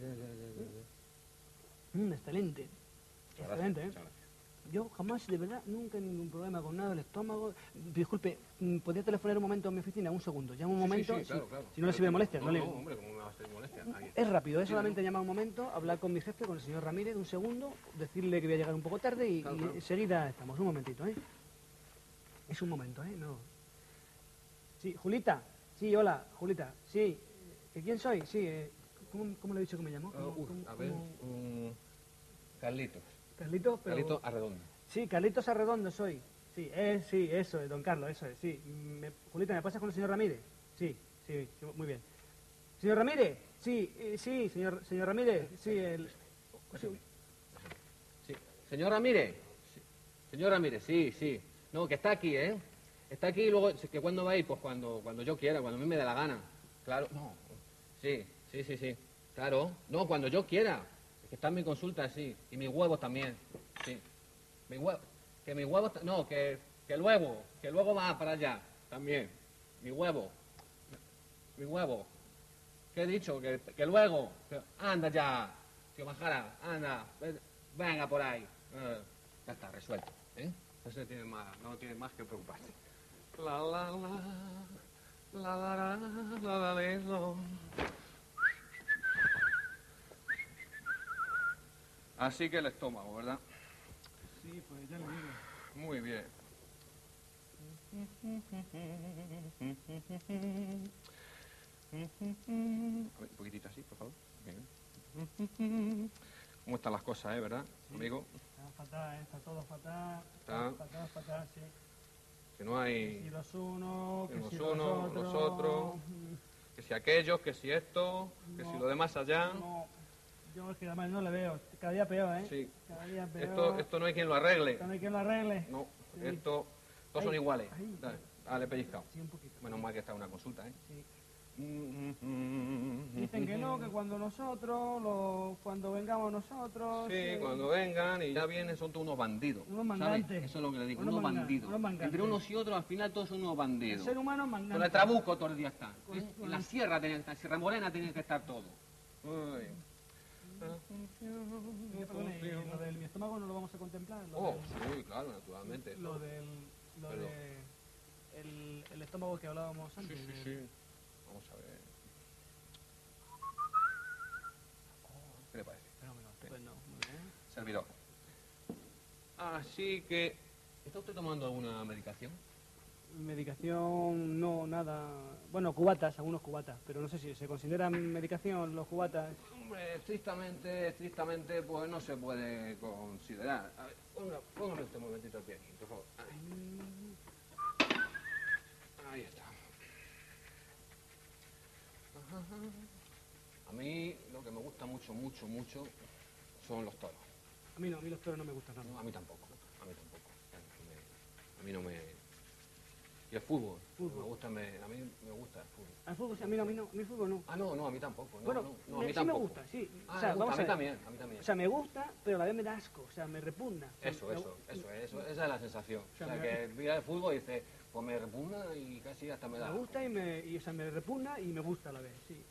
Ya. Excelente. Muchas Excelente, ¿eh? gracias, muchas gracias. Yo jamás, de verdad, nunca ningún problema con nada del estómago. Disculpe, ¿podría telefonar un momento a mi oficina? Un segundo, llama un momento. Sí, claro. Si no le sirve molestia, No, le... hombre, ¿cómo me va a hacer molestia? Ahí. Es rápido, es Sí, solamente ¿no? llamar un momento, hablar con mi jefe, con el señor Ramírez, un segundo, decirle que voy a llegar un poco tarde y Claro. enseguida estamos. Un momentito, ¿eh? Es un momento, ¿eh? No. Sí, Julita. Sí, hola, Julita. Sí. ¿Quién soy? Sí. ¿Cómo le he dicho que me llamo? Carlitos. Carlitos, pero... Carlitos Arredondo. Sí, Carlitos Arredondo soy. Sí, eso es, don Carlos, eso es, sí. Julita, ¿me pasas con el señor Ramírez? Sí, muy bien. ¿Señor Ramírez? Sí, señor Ramírez, sí, Sí. Señor Ramírez. Señor Ramírez, sí. No, que está aquí, ¿eh? Está aquí y luego, que cuando va a ir, pues cuando yo quiera, cuando a mí me dé la gana. Claro, no. Sí. Claro. No, cuando yo quiera. Es que está en mi consulta, sí. Y mis huevos también. Sí. Mis huevos. Que mis huevos. No, que luego va para allá. También. Mi huevo. ¿Qué he dicho? Que luego. Anda ya. Tío Majara, anda. Venga por ahí. Ya está, resuelto. No tiene más que preocuparse. Así que el estómago, ¿verdad? Sí, pues ya le digo. Muy bien. A ver, un poquitito así, por favor. Bien. ¿Cómo están las cosas, verdad, amigo? Está fatal, está todo fatal. Está. Fatal, sí. Que no hay... Que si los unos, Que que los si unos, los los otros. otros. Que si aquellos, que si esto, que si lo de más allá. No, yo es que además no le veo. Cada día peor, ¿eh? Sí. Cada día peor. Esto no hay quien lo arregle. No hay quien lo arregle. No, Sí. todos son Ay, iguales. ay. Dale, pellizcado. Sí, un poquito. Menos mal que está en una consulta, ¿eh? Sí. Dicen que no, que cuando cuando vengamos nosotros... Sí, cuando vengan y ya vienen son todos unos bandidos. Unos ¿sabes? mangantes. Eso es lo que le digo, Unos unos mangantes, bandidos. unos mangantes. Entre unos y otros al final todos son unos El bandidos. ser humano es mangante. Con el trabuco todo el día están. Con- ¿eh? con En la el- sierra tenían que estar, Sierra Morena tenían que estar todos. Ay. Oye, perdone, ¿y lo del mi estómago no lo vamos a contemplar? Oh, sí, claro, naturalmente. Lo Pero- el estómago que hablábamos Sí, antes. sí. Vamos a ver. ¿Qué le parece? Fenómeno, estupendo, muy bien. Servidor. Así que... ¿Está usted tomando alguna medicación? Medicación, no, nada. Bueno, cubatas, algunos cubatas, pero no sé si se consideran medicación los cubatas. Hombre, estrictamente, pues no se puede considerar. A ver, póngame usted un momentito el pie aquí, por favor. Ahí está. A mí lo que me gusta mucho son los toros. A mí los toros no me gustan nada. No, a mí tampoco. A mí no me... Y el fútbol. Me gusta, a mí me gusta el fútbol. Al fútbol, sí, a mí el fútbol no. Ah, no, a mí tampoco. No, Bueno, no, a mí sí tampoco. me gusta, sí. Ah, O sea, vamos a mí ver. también. O sea, me gusta, pero a la vez me da asco, o sea, me repugna. Eso, esa es la sensación. O sea, que mira el fútbol y dice, pues me repugna y casi hasta me da. Me gusta o sea, me repugna y me gusta a la vez, sí.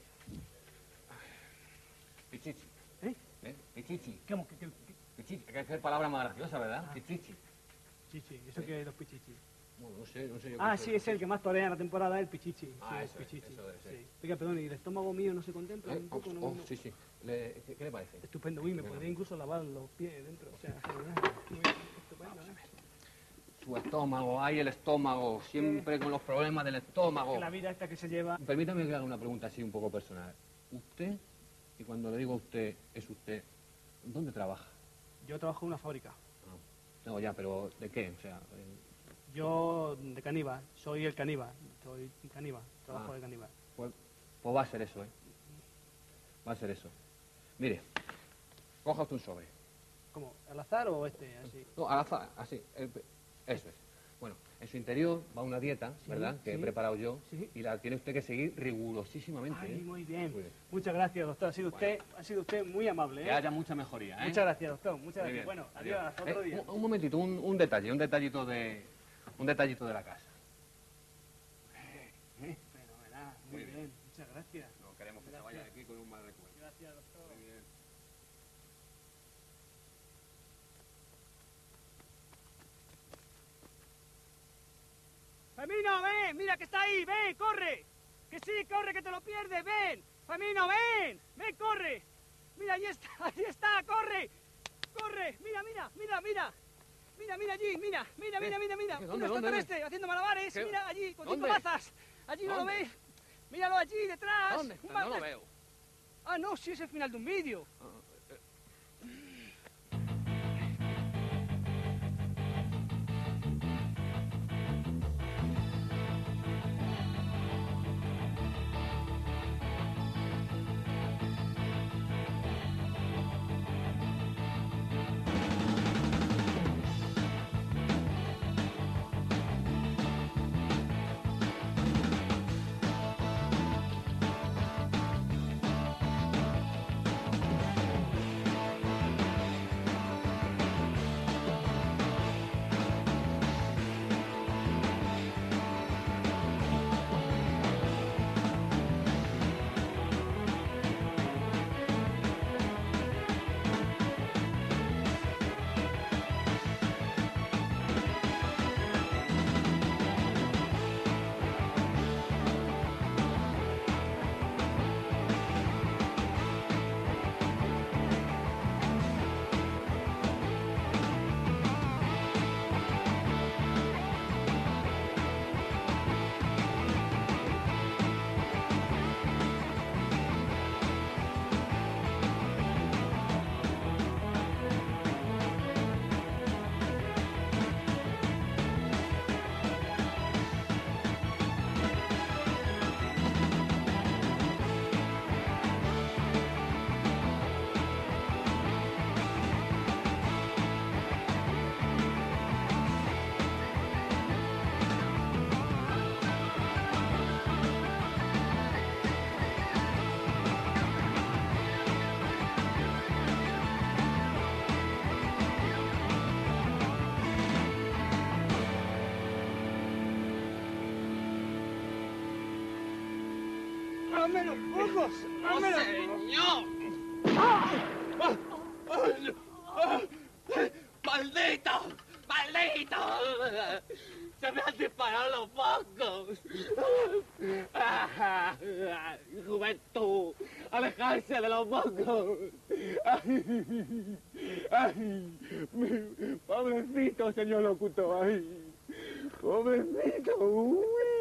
Pichichi. ¿Eh? Pichichi. ¿Cómo? Pichichi, que es palabra más graciosa, ¿verdad? Pichichi. Chichi, ¿eso qué es los pichichi? Bueno, no sé yo. Ah, sí, es el que más torea en la temporada, el pichichi. Ah, sí, eso el es, pichichi. eso debe ser. Sí. Oiga, perdón, ¿y el estómago mío no se contempla un poco? No, Sí. ¿Qué le parece? Estupendo, uy, me podría incluso lavar los pies dentro, o sea, estupendo, ¿eh? Su estómago, hay el estómago, siempre con los problemas del estómago. La vida esta que se lleva... Permítame que haga una pregunta así un poco personal. Usted, y cuando le digo usted, es usted, ¿dónde trabaja? Yo trabajo en una fábrica. No, ya, pero ¿de qué? O sea, Yo de caníbal, soy el caníbal, trabajo de caníbal. pues va a ser eso, ¿eh? Va a ser eso. Mire, coja usted un sobre. ¿Cómo? ¿Al azar o así? No, al azar, así. Eso es. Bueno, en su interior va una dieta, ¿verdad? Que he preparado yo. Sí. Y la tiene usted que seguir rigurosísimamente. Ay, ¿eh? muy bien. Muy bien. Muchas gracias, doctor. Ha sido usted muy amable, ¿eh? Que haya mucha mejoría, ¿eh? Muchas gracias, doctor. Muchas Muy gracias. bien. Bueno, adiós, hasta otro día. Un momentito, un detallito de la casa. Fenomenal, muy bien. Muchas gracias. No queremos que se vaya de aquí con un mal recuerdo. Gracias, doctor. Muy bien. Famino, ven, mira que está ahí, ven, corre. Que sí, corre, que te lo pierdes, ven. Famino, ven, corre. Mira, ahí está, corre. Corre, mira allí, mira. Un ¿Dónde? extraterrestre haciendo malabares, ¿Qué? mira allí, con ¿Dónde? 5 bazas. Allí no lo ¿Dónde? ves. Míralo allí, detrás. ¿Dónde está? No lo veo. Ah, no, sí, es el final de un vídeo. ¡Hazme los ojos! ¡Hazme los ¡Señor! ¡Maldito! ¡Maldito! ¡Se me han disparado los focos! ¡Juventud! ¡Alejarse de los focos! ¡Ay! ¡Ay! ¡Pobrecito, señor locutor! ¡Ay! Pobrecito, uy.